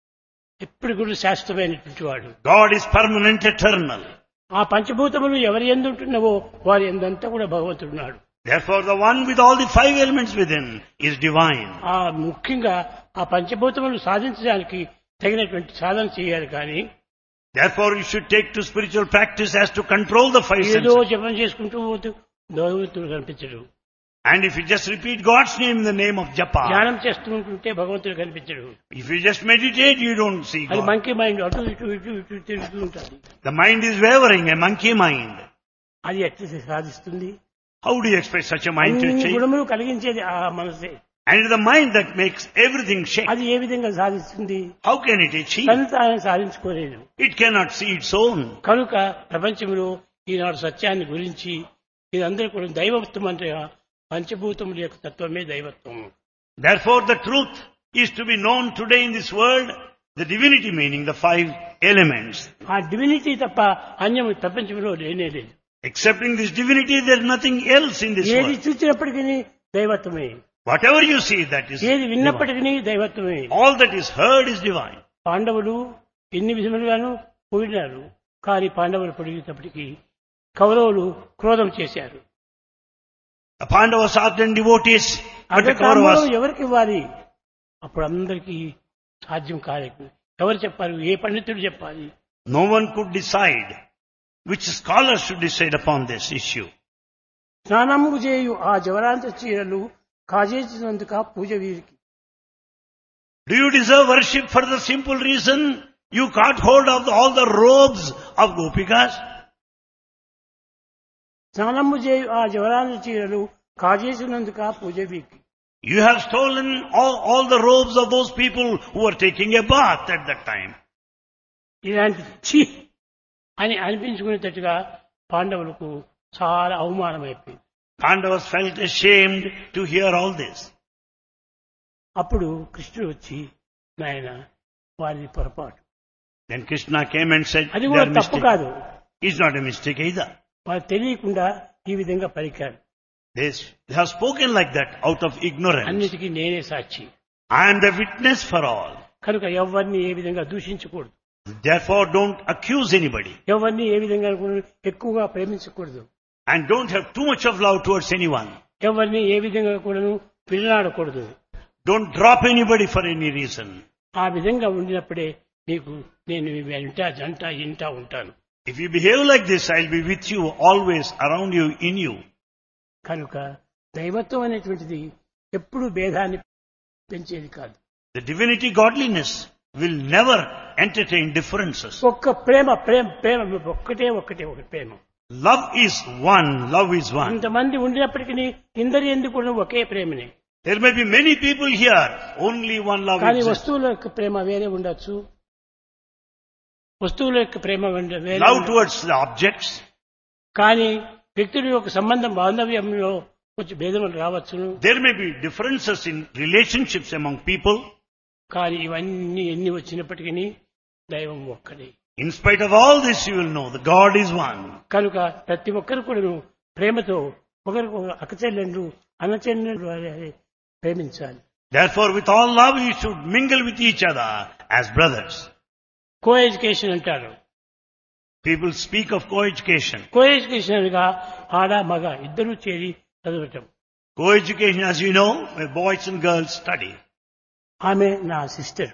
ఎప్పుడు కూడా శాశ్వతమైనటువంటి వాడు. God is permanent, eternal. ఆ పంచభూతములు ఎవరి యందు ఉంటున్నావో వారి యందంతా కూడా భగవంతుడున్నాడు. Therefore the one with all the five elements within is divine. ఆ ముఖ్యంగా ఆ పంచభూతములు సాధించడానికి తగినటువంటి సాధన చేయాలి కానీ Therefore you should take to spiritual practice as to control the five ఏదో senses. జపం చేసుకుంటూ పోతూ భగవంతుడు కనిపించడు. And if you just repeat God's name in the name of japa, ధ్యానం చేస్తూ ఉంటుంటే భగవంతుడు కనిపించడు. if you just meditate, you don't see అది God. మంకీ మైండ్ అటు ఇటు ఇటు ఇటు తిరుగుతూ ఉంటుంది. The mind is wavering, a monkey mind. అది ఎట్లా సాధిస్తుంది? How do you expect such a mind to అన్ని change? గుణములు కలిగించేది ఆ మనసే. And it is the mind that makes everything shake. అది ఏ విధంగా సాధిస్తుంది? How can it achieve? తను తాను సాధించుకోలేదు. It cannot see its own. కనుక ప్రపంచంలో ఈనాడు సత్యాన్ని గురించి ఇదందరూ కూడా దైవత్వం అంటే పంచభూతముల యొక్క తత్వమే దైవత్వం. Therefore the truth is to be known today in this world, the divinity meaning the five elements. ఆ డివినిటీ తప్ప అన్యం ఈ ప్రపంచంలో లేనే లేదు. Excepting this divinity, there is nothing else in this ఏది world. చూసినప్పటికీ దైవత్వమే. Whatever you see, that is ఏది divine. విన్నప్పటికీ దైవత్వమే. All that is heard is divine. పాండవులు ఎన్ని విధములుగాను పోయినారు. కానీ పాండవులు పొడిగేటప్పటికీ కౌరవులు క్రోధం చేశారు. The Pandavas are then devotees, but the అగ్రతాంబూలం Kauravas, ఎవరికి ఇవ్వాలి? అప్పుడు అందరికీ సాధ్యం కాలేదు. ఎవరు చెప్పారు? ఏ పండితుడు చెప్పాలి? no one could decide. Which scholar should decide upon this issue? స్నానము చేయు ఆ జవరాంత చీరలు కాజేసినందుక పూజ వీరికి. Do you deserve worship for the simple reason you caught hold of all the robes of Gopikas? స్నానము చేయు ఆ జవరాంత చీరలు కాజేసినందుక పూజ వీరికి. You have stolen all the robes of those people who were taking a bath at that time. ఇలాంటి ఛీ అని అనిపించుకునేటట్టుగా పాండవులకు చాలా అవమానం అయిపోయింది. Pandavas felt ashamed to hear all this. అప్పుడు కృష్ణుడు వచ్చి నాయన వారిది పొరపాటు, Then Krishna came and said, అది "They కూడా are తప్పు mistake." కాదు. It's not a mistake either. వారు తెలియకుండా ఈ విధంగా పలికారు. They have spoken like that out of ignorance. అన్నిటికీ నేనే సాక్షి. I am the witness for all. కనుక ఎవరిని ఏ విధంగా దూషించకూడదు. Therefore don't accuse anybody. ఎవరిని ఏ విధంగా కూడా ఎక్కువగా ప్రేమించకూడదు. And don't have too much of love towards anyone. ఎవరిని ఏ విధంగా కూడాను పిల్లనాడకూడదు. Don't drop anybody for any reason. ఆ విధంగా ఉండినప్పుడే నీకు నేను జంట ఇంటా ఉంటాను. If you behave like this, I'll be with you always, around you, in you. కనుక దైవత్వం అనేటువంటిది ఎప్పుడు భేదాన్ని పెంచేది కాదు. The divinity godliness will never entertain differences. ఒక్క ప్రేమ ప్రేమ ప్రేమ ఒక్కటే ఒక ప్రేమ. Love is one, love is one. ఇంతమంది ఉండినప్పటికీ ఇందరి ఎందుకు ఒకే ప్రేమనే. There may be many people here, only one love కానీ exists. వస్తువుల యొక్క ప్రేమ వేరే ఉండొచ్చు. వస్తువుల యొక్క ప్రేమ వేరే Love towards the objects. కానీ వ్యక్తుల యొక్క సంబంధం బాంధవ్యంలో కొంచెం భేదములు రావచ్చును. There may be differences in relationships among people. కానీ ఇవన్నీ ఎన్ని వచ్చినప్పటికీ దైవం ఒక్కడే. In spite of all this, you will know the God is one. కనుక ప్రతి ఒక్కరు కూడా ప్రేమతో ఒకరికి అక్కచెల్లెండ్రు అన్నచెల్లెండ్రు ప్రేమించాలి. Therefore, with all love, you should mingle with each other as brothers. Co education అంటారు. People speak of co-education. Co education అనగా ఆడ మగ ఇద్దరూ చేరి చదవటం. Co-education, as you know, where boys and girls study. ఆమె నా సిస్టర్,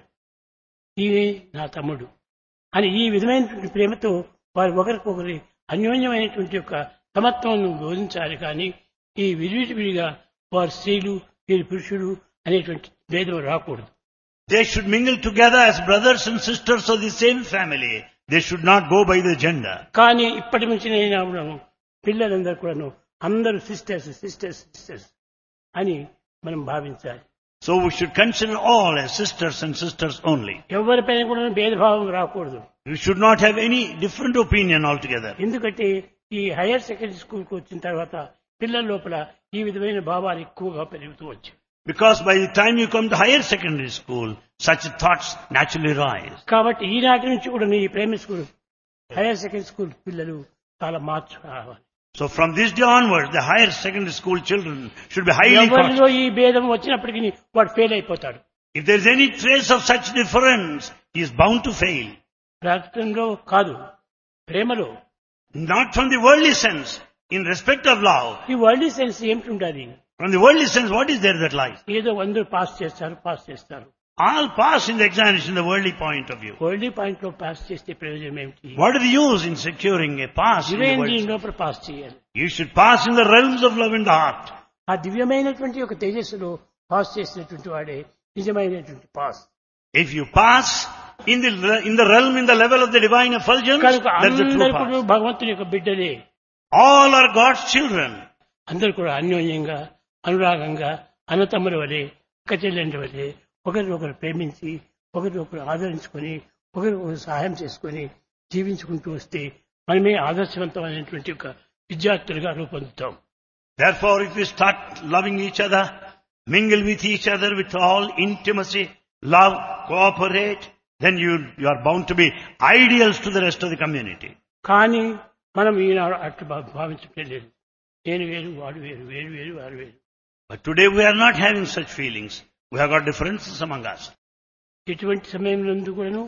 ఈమె నా తమ్ముడు అని ఈ విధమైనటువంటి ప్రేమతో వారు ఒకరికొకరి అన్యోన్యమైనటువంటి యొక్క సమత్వం బోధించాలి. కానీ ఈ విడివిడిగా వారు స్త్రీలు వీరు పురుషుడు అనేటువంటి భేదం రాకూడదు. They should mingle together as brothers and sisters of the same family. They should not go by the gender. కానీ ఇప్పటి నుంచి నేను పిల్లలందరూ కూడాను అందరూ సిస్టర్స్ సిస్టర్స్ సిస్టర్స్ అని మనం భావించాలి. So we should consider all as sisters and sisters only. ఎవరిపైన కూడా భేదభావం రాకూడదు. We should not have any different opinion altogether. ఎందుకంటే ఈ హైయర్ సెకండరీ స్కూల్కి వచ్చిన తర్వాత పిల్లల లోపల ఈ విధమైన భావాలు ఎక్కువగా పెరుగుతూ వచ్చాయి. Because by the time you come to higher secondary school, such thoughts naturally rise. కాబట్టి ఈనాటి నుంచి కూడా ఈ primary school higher secondary school పిల్లలు చాలా మార్చు రావాలి. So from this day onwards, the higher secondary school children should be highly ఎవరిలో conscious. ఈ భేదం వచ్చినప్పటికీ వాడు ఫెయిల్ అయిపోతాడు. If there is any trace of such difference, he is bound to fail. ప్రార్థనలో కాదు, ప్రేమలో. Not from the worldly sense, in respect of love. ఈ వరల్డ్ సెన్స్ ఏమిటి ఉండాలి? From the worldly sense, what is there that lies? ఏదో అందరూ pass చేస్తారు. All pass in the examination, the worldly point of view. World point లో pass చేస్తే ప్రయోజనం ఏమిటి? What is the use in securing a pass in the దివ్య world? లోపల pass చేయాలి. You should pass in the realms of love in the heart. ఆ దివ్యమైనటువంటి ఒక తేజస్సులో పాస్ చేసినటువంటి వాడే నిజమైనటువంటి pass. If you pass in the realm, in the level of the divine effulgence, కనుక that's the true అందరూ కూడా pass. భగవంతుని యొక్క బిడ్డలే. All are God's children. అందరూ కూడా అన్యోన్యంగా అనురాగంగా అన్నతమ్ముల వలె ఒక్క చెల్లెండి వలె ఒకరినొకరు ప్రేమించి ఒకరినొకరు ఆదరించుకొని ఒకరికొకరు సహాయం చేసుకొని జీవించుకుంటూ వస్తే మనమే ఆదర్శవంతమైనటువంటి ఒక విద్యార్థులుగా రూపొందుతాం. Therefore, if we start loving each other, mingle with each other with all intimacy, love, cooperate, then you are bound to be ideals to the rest of the community. కానీ మనం ఈనాడు అట్లా భావించడం లేదు. నేను వేరు వాడు వేరు, వేరు వేరు వారు వేరు. But today we are not having such feelings. We have got differences among us. ఎటువంటి సమయంలో కూడాను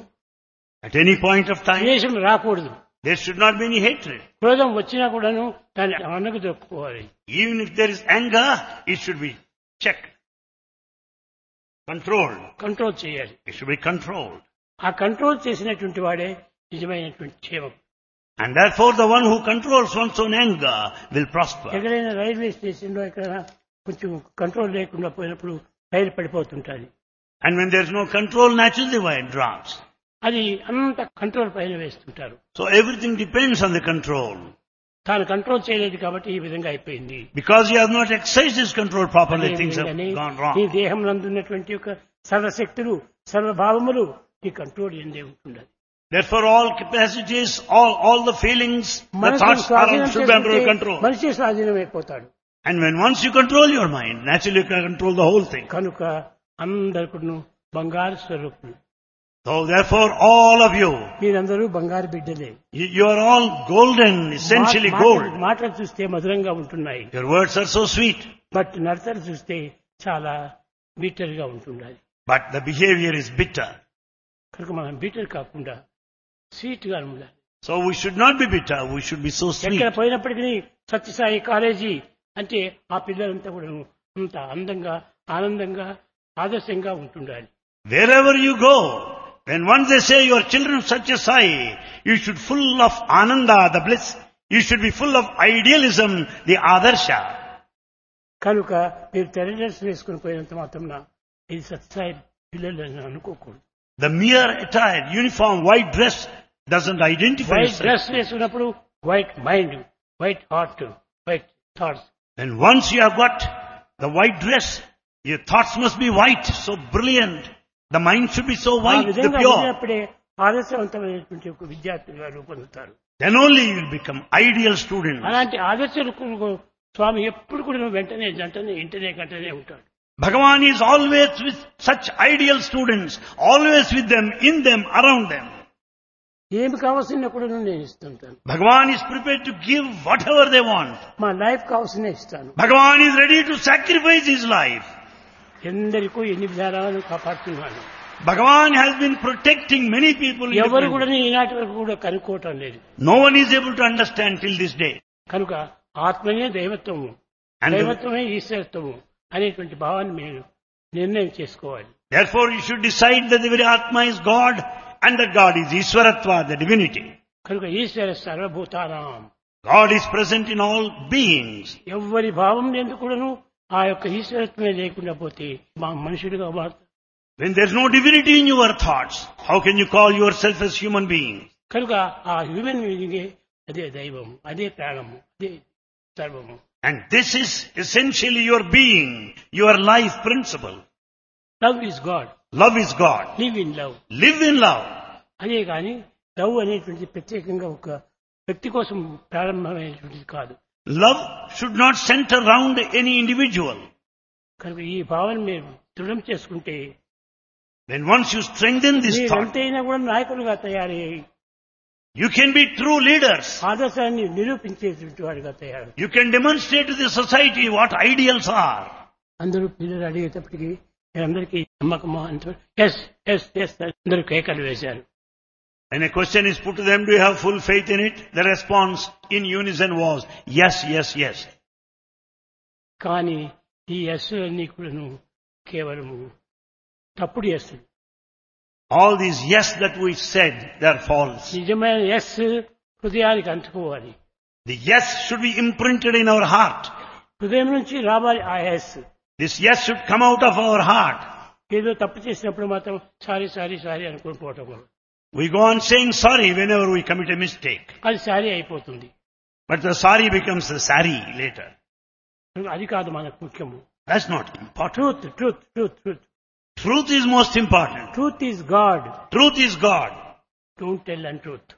At any point of time, ద్వేషం రాకూడదు. there should not be any hatred. క్రోధం వచ్చినా కూడాను దాన్ని అణగదొక్కుకోవాలి. Even if there is anger, it should be checked, controlled. Control చేయాలి. It should be controlled. ఆ కంట్రోల్ చేసినటువంటి వాడే నిజమైనటువంటి క్షేమం. And therefore the one who controls one's own anger will prosper. ఎక్కడైనా రైల్వే స్టేషన్ లో ఎక్కడైనా కొంచెం కంట్రోల్ లేకుండా పోయినప్పుడు రైలు పడిపోతుంటుంది. And when there is no control, naturally the wire drops. అది అంత కంట్రోల్ పైన వేస్తుంటారు. So everything depends on the control. తాను కంట్రోల్ చేయలేదు కాబట్టి ఈ విధంగా అయిపోయింది. Because he has not exercised his control properly, things have gone ఈ wrong. దేహం నందున్నటువంటి యొక్క సర్వశక్తులు సర్వభావములు ఈ కంట్రోల్ ఎందే ఉంటున్నది. Therefore all capacities, all the feelings, the thoughts should be under control. మనిషి స్వాధీనమైపోతాడు. And when once you control your mind, naturally you can control the whole thing. కనుక అందరికీ బంగారు స్వరూపులు. So therefore all of you, మీరందరూ బంగారు బిడ్డలే. you are all golden, essentially gold. మాటలు చూస్తే మధురంగా ఉంటున్నాయి. Your words are so sweet. But నడతలు చూస్తే చాలా బీటర్ గా ఉంటున్నాయి. But the behavior is bitter. కనుక మనం బీటర్ కాకుండా స్వీట్ గా ఉండాలి. So we should not be bitter, we should be so sweet. ఎక్కడ పోయినప్పటికీ సత్యసాయి కాలేజీ అంటే ఆ పిల్లలంతా కూడా అంత అందంగా ఆనందంగా ఆదర్శంగా ఉంటుండాలి. Wherever you go, when once they say your children such a Sai, you should full of ananda, the bliss. You should be full of idealism, the adarsha. కనుక మీరు తెల్ల డ్రెస్ వేసుకుని పోయినంత మాత్రం ఇది సత్యసాయి పిల్లలు అని అనుకోకూడదు. The mere attire, uniform, white dress doesn't identify white itself. Dress వేసుకున్నప్పుడు white mind, white heart, white thoughts. And once you have got the white dress, your thoughts must be white, so brilliant. The mind should be so ఆ white, the విధంగా pure. ఉన్నప్పుడే ఆదర్శవంతమైనటువంటి ఒక విద్యార్థులుగా రూపొందుతారు. Then only you will become ideal students. అలాంటి ఆదర్శలకు స్వామి ఎప్పుడు కూడా వెంటనే జంటనే ఇంటనే గంటనే ఉంటాడు. Bhagavan is always with such ideal students, always with them, in them, around them. ఏమి కావాల్సిన కూడా నేను ఇస్తుంటాను. Bhagavan is prepared to give whatever they want. మా లైఫ్ కావాల్సిన ఇస్తాను. Bhagavan is ready to sacrifice his life. ఎందరికో ఎన్ని విధానాలను కాపాడుతున్నాను. Bhagavan has been protecting many people in ఎవరు different కూడా ways. ఈనాటి వరకు కూడా కనుక్కోవటం లేదు. No one is able to understand till this day. కనుక ఆత్మనే దైవత్వము, And దైవత్వమే ఈశ్వరత్వము అనేటువంటి భావాన్ని మీరు నిర్ణయం చేసుకోవాలి. therefore you should decide that the very Atma is God and that God is Ishwaratva, the divinity. కనుక ఈశ్వర సర్వభూతానాం, God is present in all beings. ఎవ్వరి భావం ఎందుకు కూడాను ఆ యొక్క ఈశ్వరత్వమే లేకుండా పోతే మా మనుషుడిగా మారుతారు. When there is no divinity in your thoughts, how can you call yourself as human being? కనుక ఆ హ్యూమన్ బీయింగే అదే దైవము, అదే ప్రాణము, అదే సర్వము. And this is essentially your being, your life principle. Love is God, Love is God. Live in love. Live in love. అదే కానీ లవ్ అనేటువంటిది ప్రత్యేకంగా ఒక వ్యక్తి కోసం ప్రారంభమైనటువంటిది కాదు. Love should not center around any individual. కనుక ఈ భావన మీరు దృఢం చేసుకుంటే When once you strengthen this మీరు thought, ఎంతైనా కూడా నాయకులుగా తయారయ్యి you can be true leaders. ఆదర్శాన్ని నిరూపించేటువంటి వాడిగా తయారు. You can demonstrate to the society what ideals are. అందరూ పిల్లలు అడిగేటప్పటికి అందరికీ నమ్మకమా అంటే ఎస్ ఎస్ ఎస్ అందరూ కేకలు వేశారు. When a question is put to them, do you have full faith in it? The response in unison was, yes, yes, yes. కానీ ఈ ఎస్ అన్ని కూడాను కేవలము తప్పుడు yes. All these yes that we said, they are false. నిజమైన yes హృదయానికి అంటుకోవాలి. The yes should be imprinted in our heart. హృదయం నుంచి రావాలి ఆ yes. This yes should come out of our heart. ఏదో తప్పు చేసినప్పుడు మాత్రం సారీ సారీ సారీ అనుకుని పోవటం వల్ల We go on saying sorry whenever we commit a mistake. అది సారీ అయిపోతుంది. But the sorry becomes the sari later. అది కాదు మనకు ముఖ్యము. That's not important. Truth truth truth truth Truth is most important. Truth is God. Truth is God. Don't tell untruth.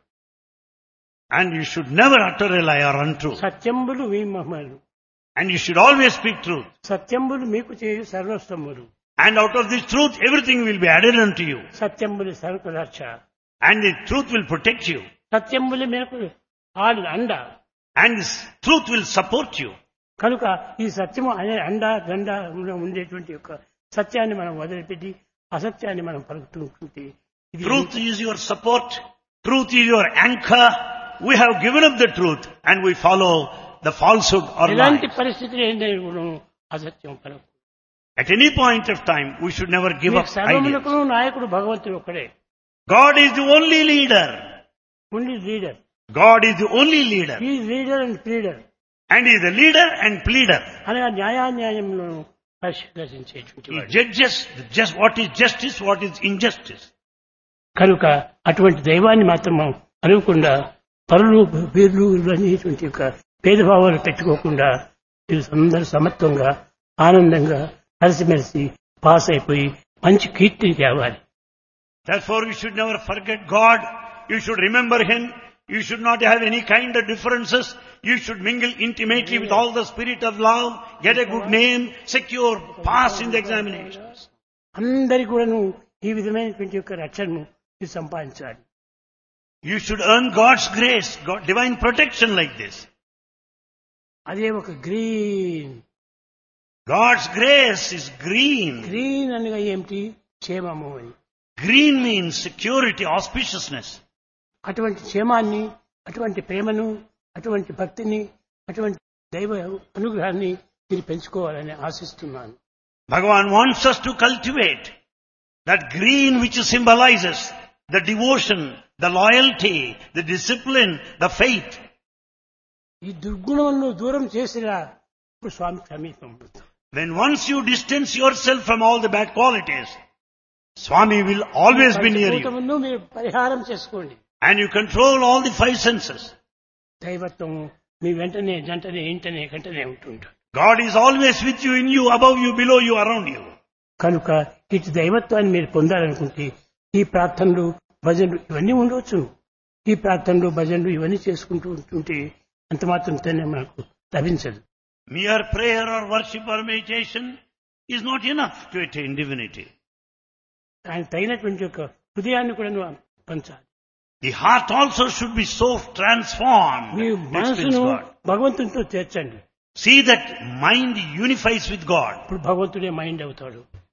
And you should never utter a lie or untruth. సత్యంబులు మీ మహమలు. And you should always speak truth. సత్యంబులు మీకు చేయు సర్వస్వములు. And out of this truth, everything will be added unto you. సత్యంబులు సరుకు రక్ష. And the truth will protect you. సత్యంబులు మీకు అండ. And this truth will support you. కనుక ఈ సత్యము అనే అండ గండ ఉండేటువంటి యొక్క సత్యాన్ని మనం వదిలిపెట్టి అసత్యాన్ని మనం పలుకుతుంటే ఇది Truth is your support. Truth is your anchor. We have given up the truth and we follow the falsehood or ఎలాంటి lies. పరిస్థితులు ఏంటంటే అసత్యం పలుకు. At any point of time, we should never give up ideas. సర్వములకు నాయకుడు భగవంతుడు ఒక్కడే. God is the only leader. Only leader. God is the only leader. ఈ leader and pleader And he is the leader and pleader. అనగా న్యాయాన్యాయంలో పరిశీలించేటువంటి He వాడు. judges just what is justice, what is injustice. కనుక అటువంటి దైవాన్ని మాత్రం మనం అనుకుండా పరులు వీర్లు అనేటువంటి యొక్క భేదభావాలు పెట్టుకోకుండా మీరు అందరూ సమత్వంగా ఆనందంగా కలిసిమెలిసి పాస్ అయిపోయి మంచి కీర్తిని తేవాలి. Therefore, you should never forget God. You should remember Him. You should not have any kind of differences. You should mingle intimately with all the spirit of love, get a good name, secure, pass in the examinations. అందరి కూడాను ఈ విధమైనటువంటి యొక్క రక్షణను మీరు సంపాదించాలి. You should earn God's grace, divine protection like this. అదే ఒక green. God's grace is green. Green అనగా ఏమిటి? క్షేమము అని. Green means security, auspiciousness. అటువంటి క్షేమాన్ని, అటువంటి ప్రేమను, అటువంటి భక్తిని, అటువంటి దైవ అనుగ్రహాన్ని మీరు పెంచుకోవాలని ఆశిస్తున్నాను. Bhagavan wants us to cultivate that green which symbolizes the devotion, the loyalty, the discipline, the faith. ఈ దుర్గుణములను దూరం చేసిరా ఇప్పుడు స్వామి సమీపం. When once you distance yourself from all the bad qualities, Swami will always be near you. పంచభూతములను మీరు పరిహారం చేసుకోండి. And you control all the five senses. దైవత్వం మీ వెంటనే జంటనే ఇంటనే గంటనే ఉంటుంటాడు. God is always with you, in you, above you, below you, around you. కనుక ఇటు దైవత్వాన్ని మీరు పొందాలనుకుంటే ఈ ప్రార్థనలు భజనలు ఇవన్నీ ఉండవచ్చు. ఈ ప్రార్థనలు భజనలు ఇవన్నీ చేసుకుంటూ ఉంటుంటే అంత మాత్రంతోనే మనకు లభించదు. Mere prayer or worship or meditation is not enough to attain divinity. ఆయన తగినటువంటి యొక్క హృదయాన్ని కూడా పంచాలి. The heart also should be so transformed me to experience మనసును God. భగవంతునితో చేర్చండి. See that mind unifies with God. ఇప్పుడు భగవంతుడే మైండ్ అవుతాడు.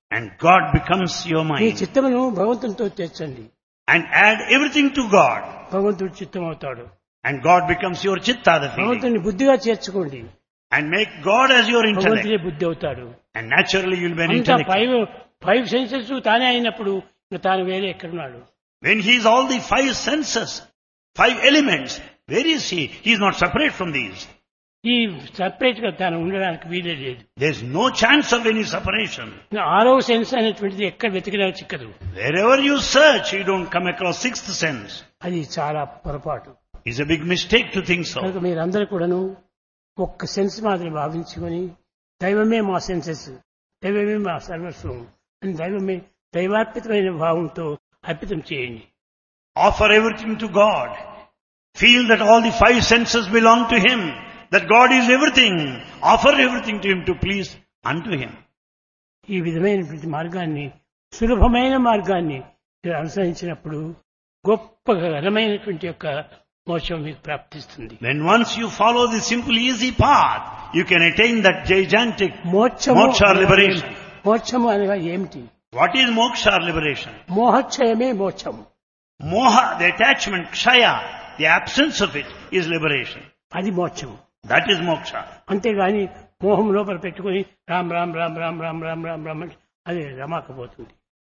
And God becomes your me mind. చిత్తమును భగవంతునితో తెచ్చండి. And add everything to God. భగవంతుడు చిత్తం అవుతాడు. And God becomes your chitta, the feeling. భగవంతుని బుద్ధిగా చేర్చుకోండి. And make God as your intellect. భగవంతుడే బుద్ధి అవుతాడు. And naturally you'll be an అంతా intellect. ఫైవ్ సెన్సెస్ తానే అయినప్పుడు ఇంకా తాను వేరే ఎక్కడున్నాడు? When he is all the five senses, five elements, where is he? He is not separate from these. ఈ సపరేట్ గా తాను ఉండడానికి వీలే లేదు. There's no chance of any separation. ఆరవ సెన్స్ అనేటువంటిది ఎక్కడ వెతికినా చిక్కదు. Wherever you search, you don't come across sixth sense. అది చాలా పొరపాటు. It's a big mistake to think so. కనుక మీరందరూ కూడాను ఒక్క సెన్స్ మాదిరి భావించుకొని దైవమే మా సెన్సెస్, దైవమే మా సర్వస్వం అని దైవార్పితమైన భావంతో అర్పితం చేయండి. Offer everything to God. Feel that all the five senses belong to Him. That God is everything. Offer everything to Him to please unto Him. ఈ విధమైనటువంటి మార్గాన్ని, సులభమైన మార్గాన్ని మీరు అనుసరించినప్పుడు గొప్ప ఘనమైనటువంటి యొక్క మోక్షం మీకు ప్రాప్తిస్తుంది. When once you follow the simple easy path, you can attain that gigantic మోక్షము moksha or liberation. మోక్షము అనగా ఏమిటి? What is moksha or liberation? మోహక్షయమే మోక్షము. Moha, the attachment, kshaya, the absence of it is liberation. అది మోక్షము. That is moksha. అంతేగాని మోహం లోపల పెట్టుకుని రామ్ రామ్ రామ్ రామ్ రామ్ రామ్ రామ్ రామ్ అంటే అది రమాకపోతుంది.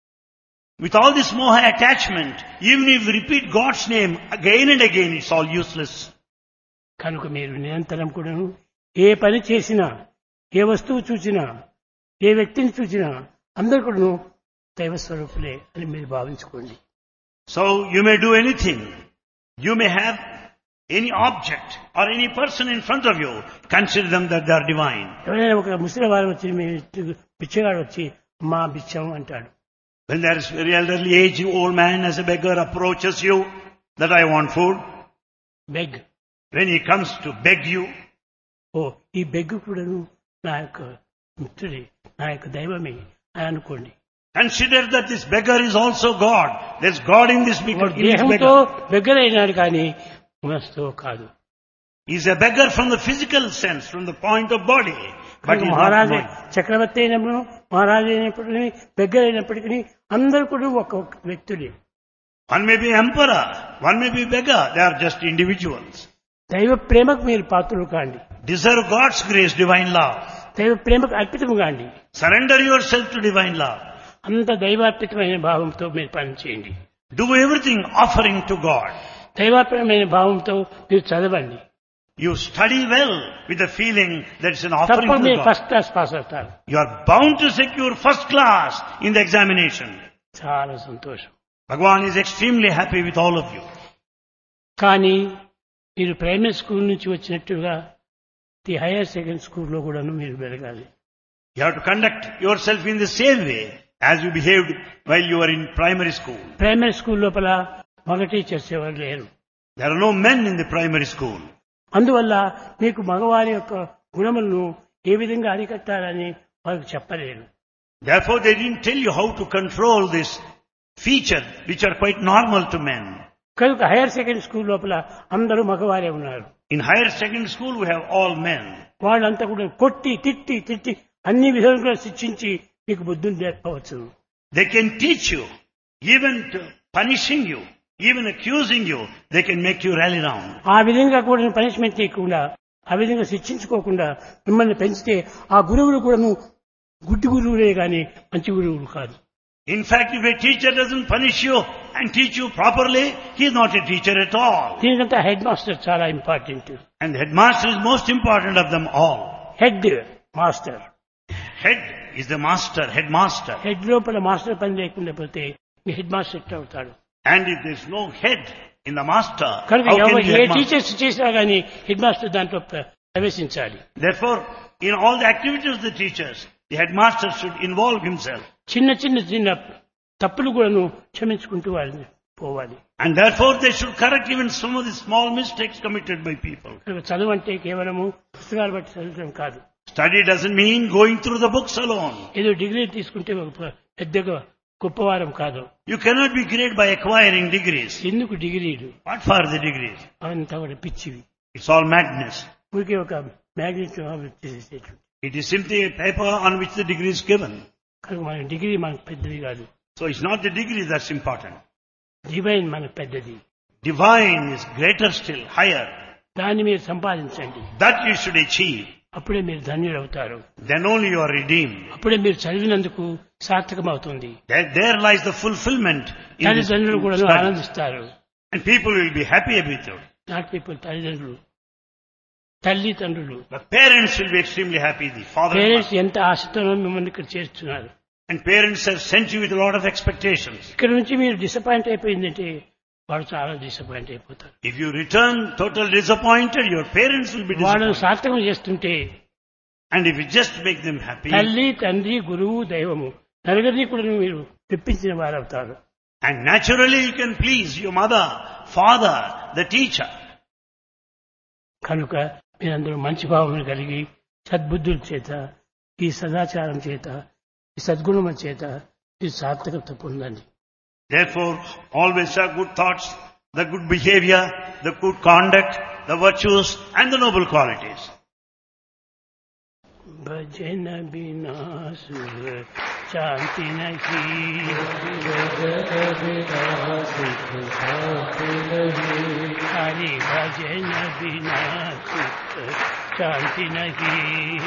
With all this moha attachment, even if you repeat God's name again and again, it's all useless. కనుక మీరు నిరంతరం కూడాను ఏ పని చేసినా, ఏ వస్తువు చూసినా, ఏ వ్యక్తిని చూసినా అందరూ కూడాను దైవస్వరూపులే అని మీరు భావించుకోండి. So you may do anything. You may have any object or any person in front of you. Consider them that they are divine. ఎవరైనా ఒక ముసలివారు వచ్చి బిచ్చగాడు వచ్చి మా బిచ్చం అంటాడు. When there is a very elderly age old man as a beggar approaches you that I want food. Beg. When he comes to beg you, ఓ ఈ beg కూడాను నా యొక్క మిత్రుడే, నా యొక్క దైవమే అని అనుకోండి. consider that this beggar is also God. There's God in this beggar. దేహంతో బెగ్గర్ అయినాడు కానీ మనసుతో కాదు. He's a beggar from the physical sense, from the point of body. But he's not మహారాజే mind. చక్రవర్తి అయినప్పుడు, మహారాజు అయినప్పటికీ, బెగ్గర్ అయినప్పటికీ అందరూ కూడా ఒక వ్యక్తులే. One may be emperor, one may be beggar. They are just individuals. దైవ ప్రేమకు మీరు పాత్రలు కాండి. Deserve God's grace, divine love. దైవ ప్రేమకు అర్పితము కాండి. Surrender yourself to divine love. అంత దైవార్పితమైన భావంతో మీరు పని చేయండి. Do everything offering to God. దైవార్పణమైన భావంతో మీరు చదవండి. You study well with the feeling that it's an offering తప్ప to మీరు God. ఫస్ట్ క్లాస్ పాస్ అవుతారు. You are bound to secure first class in the examination. చాలా సంతోషం. Bhagavan is extremely happy with all of you. కానీ మీరు primary school నుంచి వచ్చినట్టుగా the hire second స్కూల్లో కూడాను మీరు వెలగాలి. You have to conduct yourself in the same way as you behaved while you were in primary school. Primary school లోపల మగ టీచర్స్ ఎవరు లేరు. There are no men in the primary school. అందువల్ల మీకు మగవారి యొక్క గుణములను ఏ విధంగా అరికట్టాలని వారికి చెప్పలేరు. Therefore they didn't tell you how to control this feature which are quite normal to men. కనుక హైయర్ సెకండ్ స్కూల్ లోపల అందరూ మగవారే ఉన్నారు. In higher secondary school we have all men. వాళ్ళంతా కూడా కొట్టి తిట్టి తిట్టి అన్ని విధాలుగా శిక్షించి మీకు బుద్ధిని నేర్పవచ్చు. They can teach you, even to punishing you, even accusing you, they can make you rally round. ఆ విధంగా కూడా పనిష్మెంట్ చేయకుండా, ఆ విధంగా శిక్షించుకోకుండా మిమ్మల్ని పెంచితే ఆ గురువులు కూడాను గుడ్డి గురువులే గాని మంచి గురువులు కాదు. In fact, if a teacher doesn't punish you and teach you properly, he is not a teacher at all. దీనికంతా హెడ్ మాస్టర్ చాలా important. And the headmaster is most important of them all. Headmaster. Head is the master, headmaster. Head లోపల master పని లేకుండా పోతే మీ head master ఎట్లా అవుతాడు? And if there is no head in the master, కనుక how can he be a headmaster? Teachers చేసినా గానీ head master దాంట్లో ప్రవేశించాలి. Therefore, in all the activities of the teachers, the headmaster should involve himself. చిన్న చిన్న చిన్న తప్పులు కూడాను క్షమించుకుంటూ వాళ్ళని పోవాలి. And therefore they should correct even some of the small mistakes committed by people. కనుక చదువు అంటే కేవలము పుస్తకాలు బట్టి చదవడం కాదు. Study doesn't mean going through the books alone. ఏదో డిగ్రీ తీసుకుంటే ఒక పెద్దగా గొప్పవారం కాదు. You cannot be great by acquiring degrees. ఎందుకు డిగ్రీలు? What for the degrees? అవంతా కూడా పిచ్చివి. It's all madness. ఊరికే ఒక మ్యాగ్నెట్ చేసేసేటువంటి. It is simply a paper on which the degree is given. కనుక మన డిగ్రీ మనకు పెద్దది కాదు. So it's not the degree that's important. Divine మనకు పెద్దది. Divine is greater still, higher. దాన్ని మీరు సంపాదించండి. That you should achieve. అప్పుడే మీరు ధన్యులు అవుతారు. Then only you are redeemed. అప్పుడే మీరు చదివినందుకు సార్థకం అవుతుంది. There lies the fulfillment in this తల్లిదండ్రులు కూడా study. ఆనందిస్తారు. And people will be happy with it. Not people తల్లిదండ్రులు, తల్లిదండ్రులు. The parents will be extremely happy. The father and parents mother. ఎంత ఆశతో మిమ్మల్ని ఇక్కడ చేస్తున్నారు. And parents have sent you with a lot of expectations. ఇక్కడ నుంచి మీరు డిసప్పాయింట్ అయిపోయిందంటే వాడు చాలా డిసప్పాయింట్ అయిపోతారు. If you return total disappointed, your parents will be వాళ్ళను disappointed. సార్థకం చేస్తుంటే And if you just make them happy, తల్లి, తండ్రి, గురువు, దైవము నలుగురిని కూడా మీరు మెప్పించిన వారవుతారు. and naturally you can please your mother, father, the teacher. కనుక మీరందరూ మంచి భావన కలిగి సద్బుద్ధుల చేత, ఈ సదాచారం చేత, ఈ సద్గుణముల చేత ఈ సార్థకత పొందండి. Therefore, always have good thoughts, the good behavior, the good conduct, the virtues and the noble qualities. भजन बिना सुख शांति नहीं, हरि भजन बिना सुख शांति नहीं,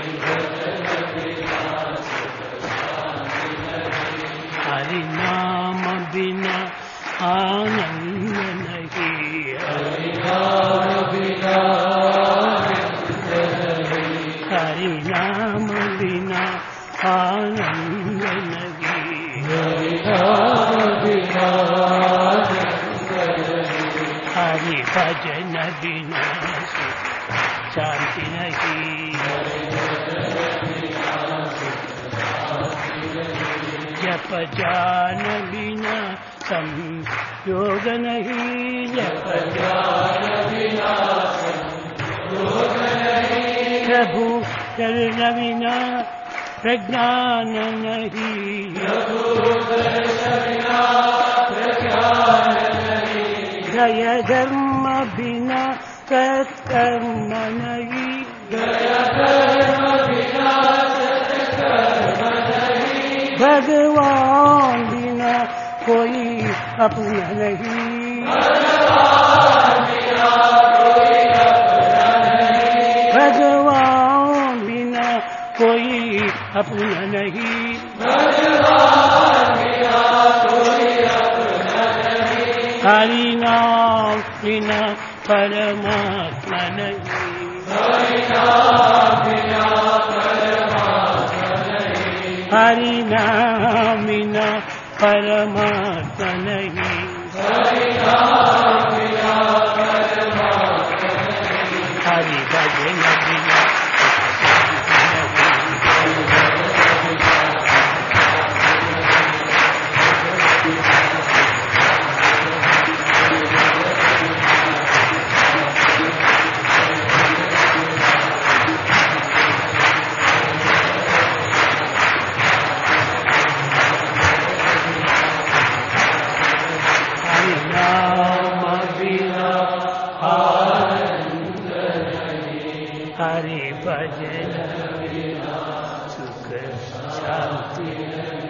हरि नाम बिना आनंद नहीं, हरि नाम बिना हरि नाम बिना आनंद नहीं, हरि नाम बिना हरि भजन बिना शांति नहीं, जप जान बिना संयोग नहीं, जप जान बिना संयोग नहीं, प्रभु चरण बिना प्रज्ञान नहीं, प्रभु चरण बिना प्रज्ञान नहीं, जय धर्म बिना सत्कर्म नहीं, जय धर्म बिना सत्कर्म नहीं, भगवान बिना कोई अपना नहीं, भगवान बिना कोई अपना नहीं, भगवान बिना कोई अपना नहीं, भगवान बिना कोई अपना नहीं, हरि नाम बिना परमात्मा नहीं, हरि नाम बिना परमात्मा नहीं, हरि नाम बिना परमात्मा नहीं, हरि नाम बिना परमात्मा नहीं, हरि भजन बिना हरि भजन बिना सुख शांति।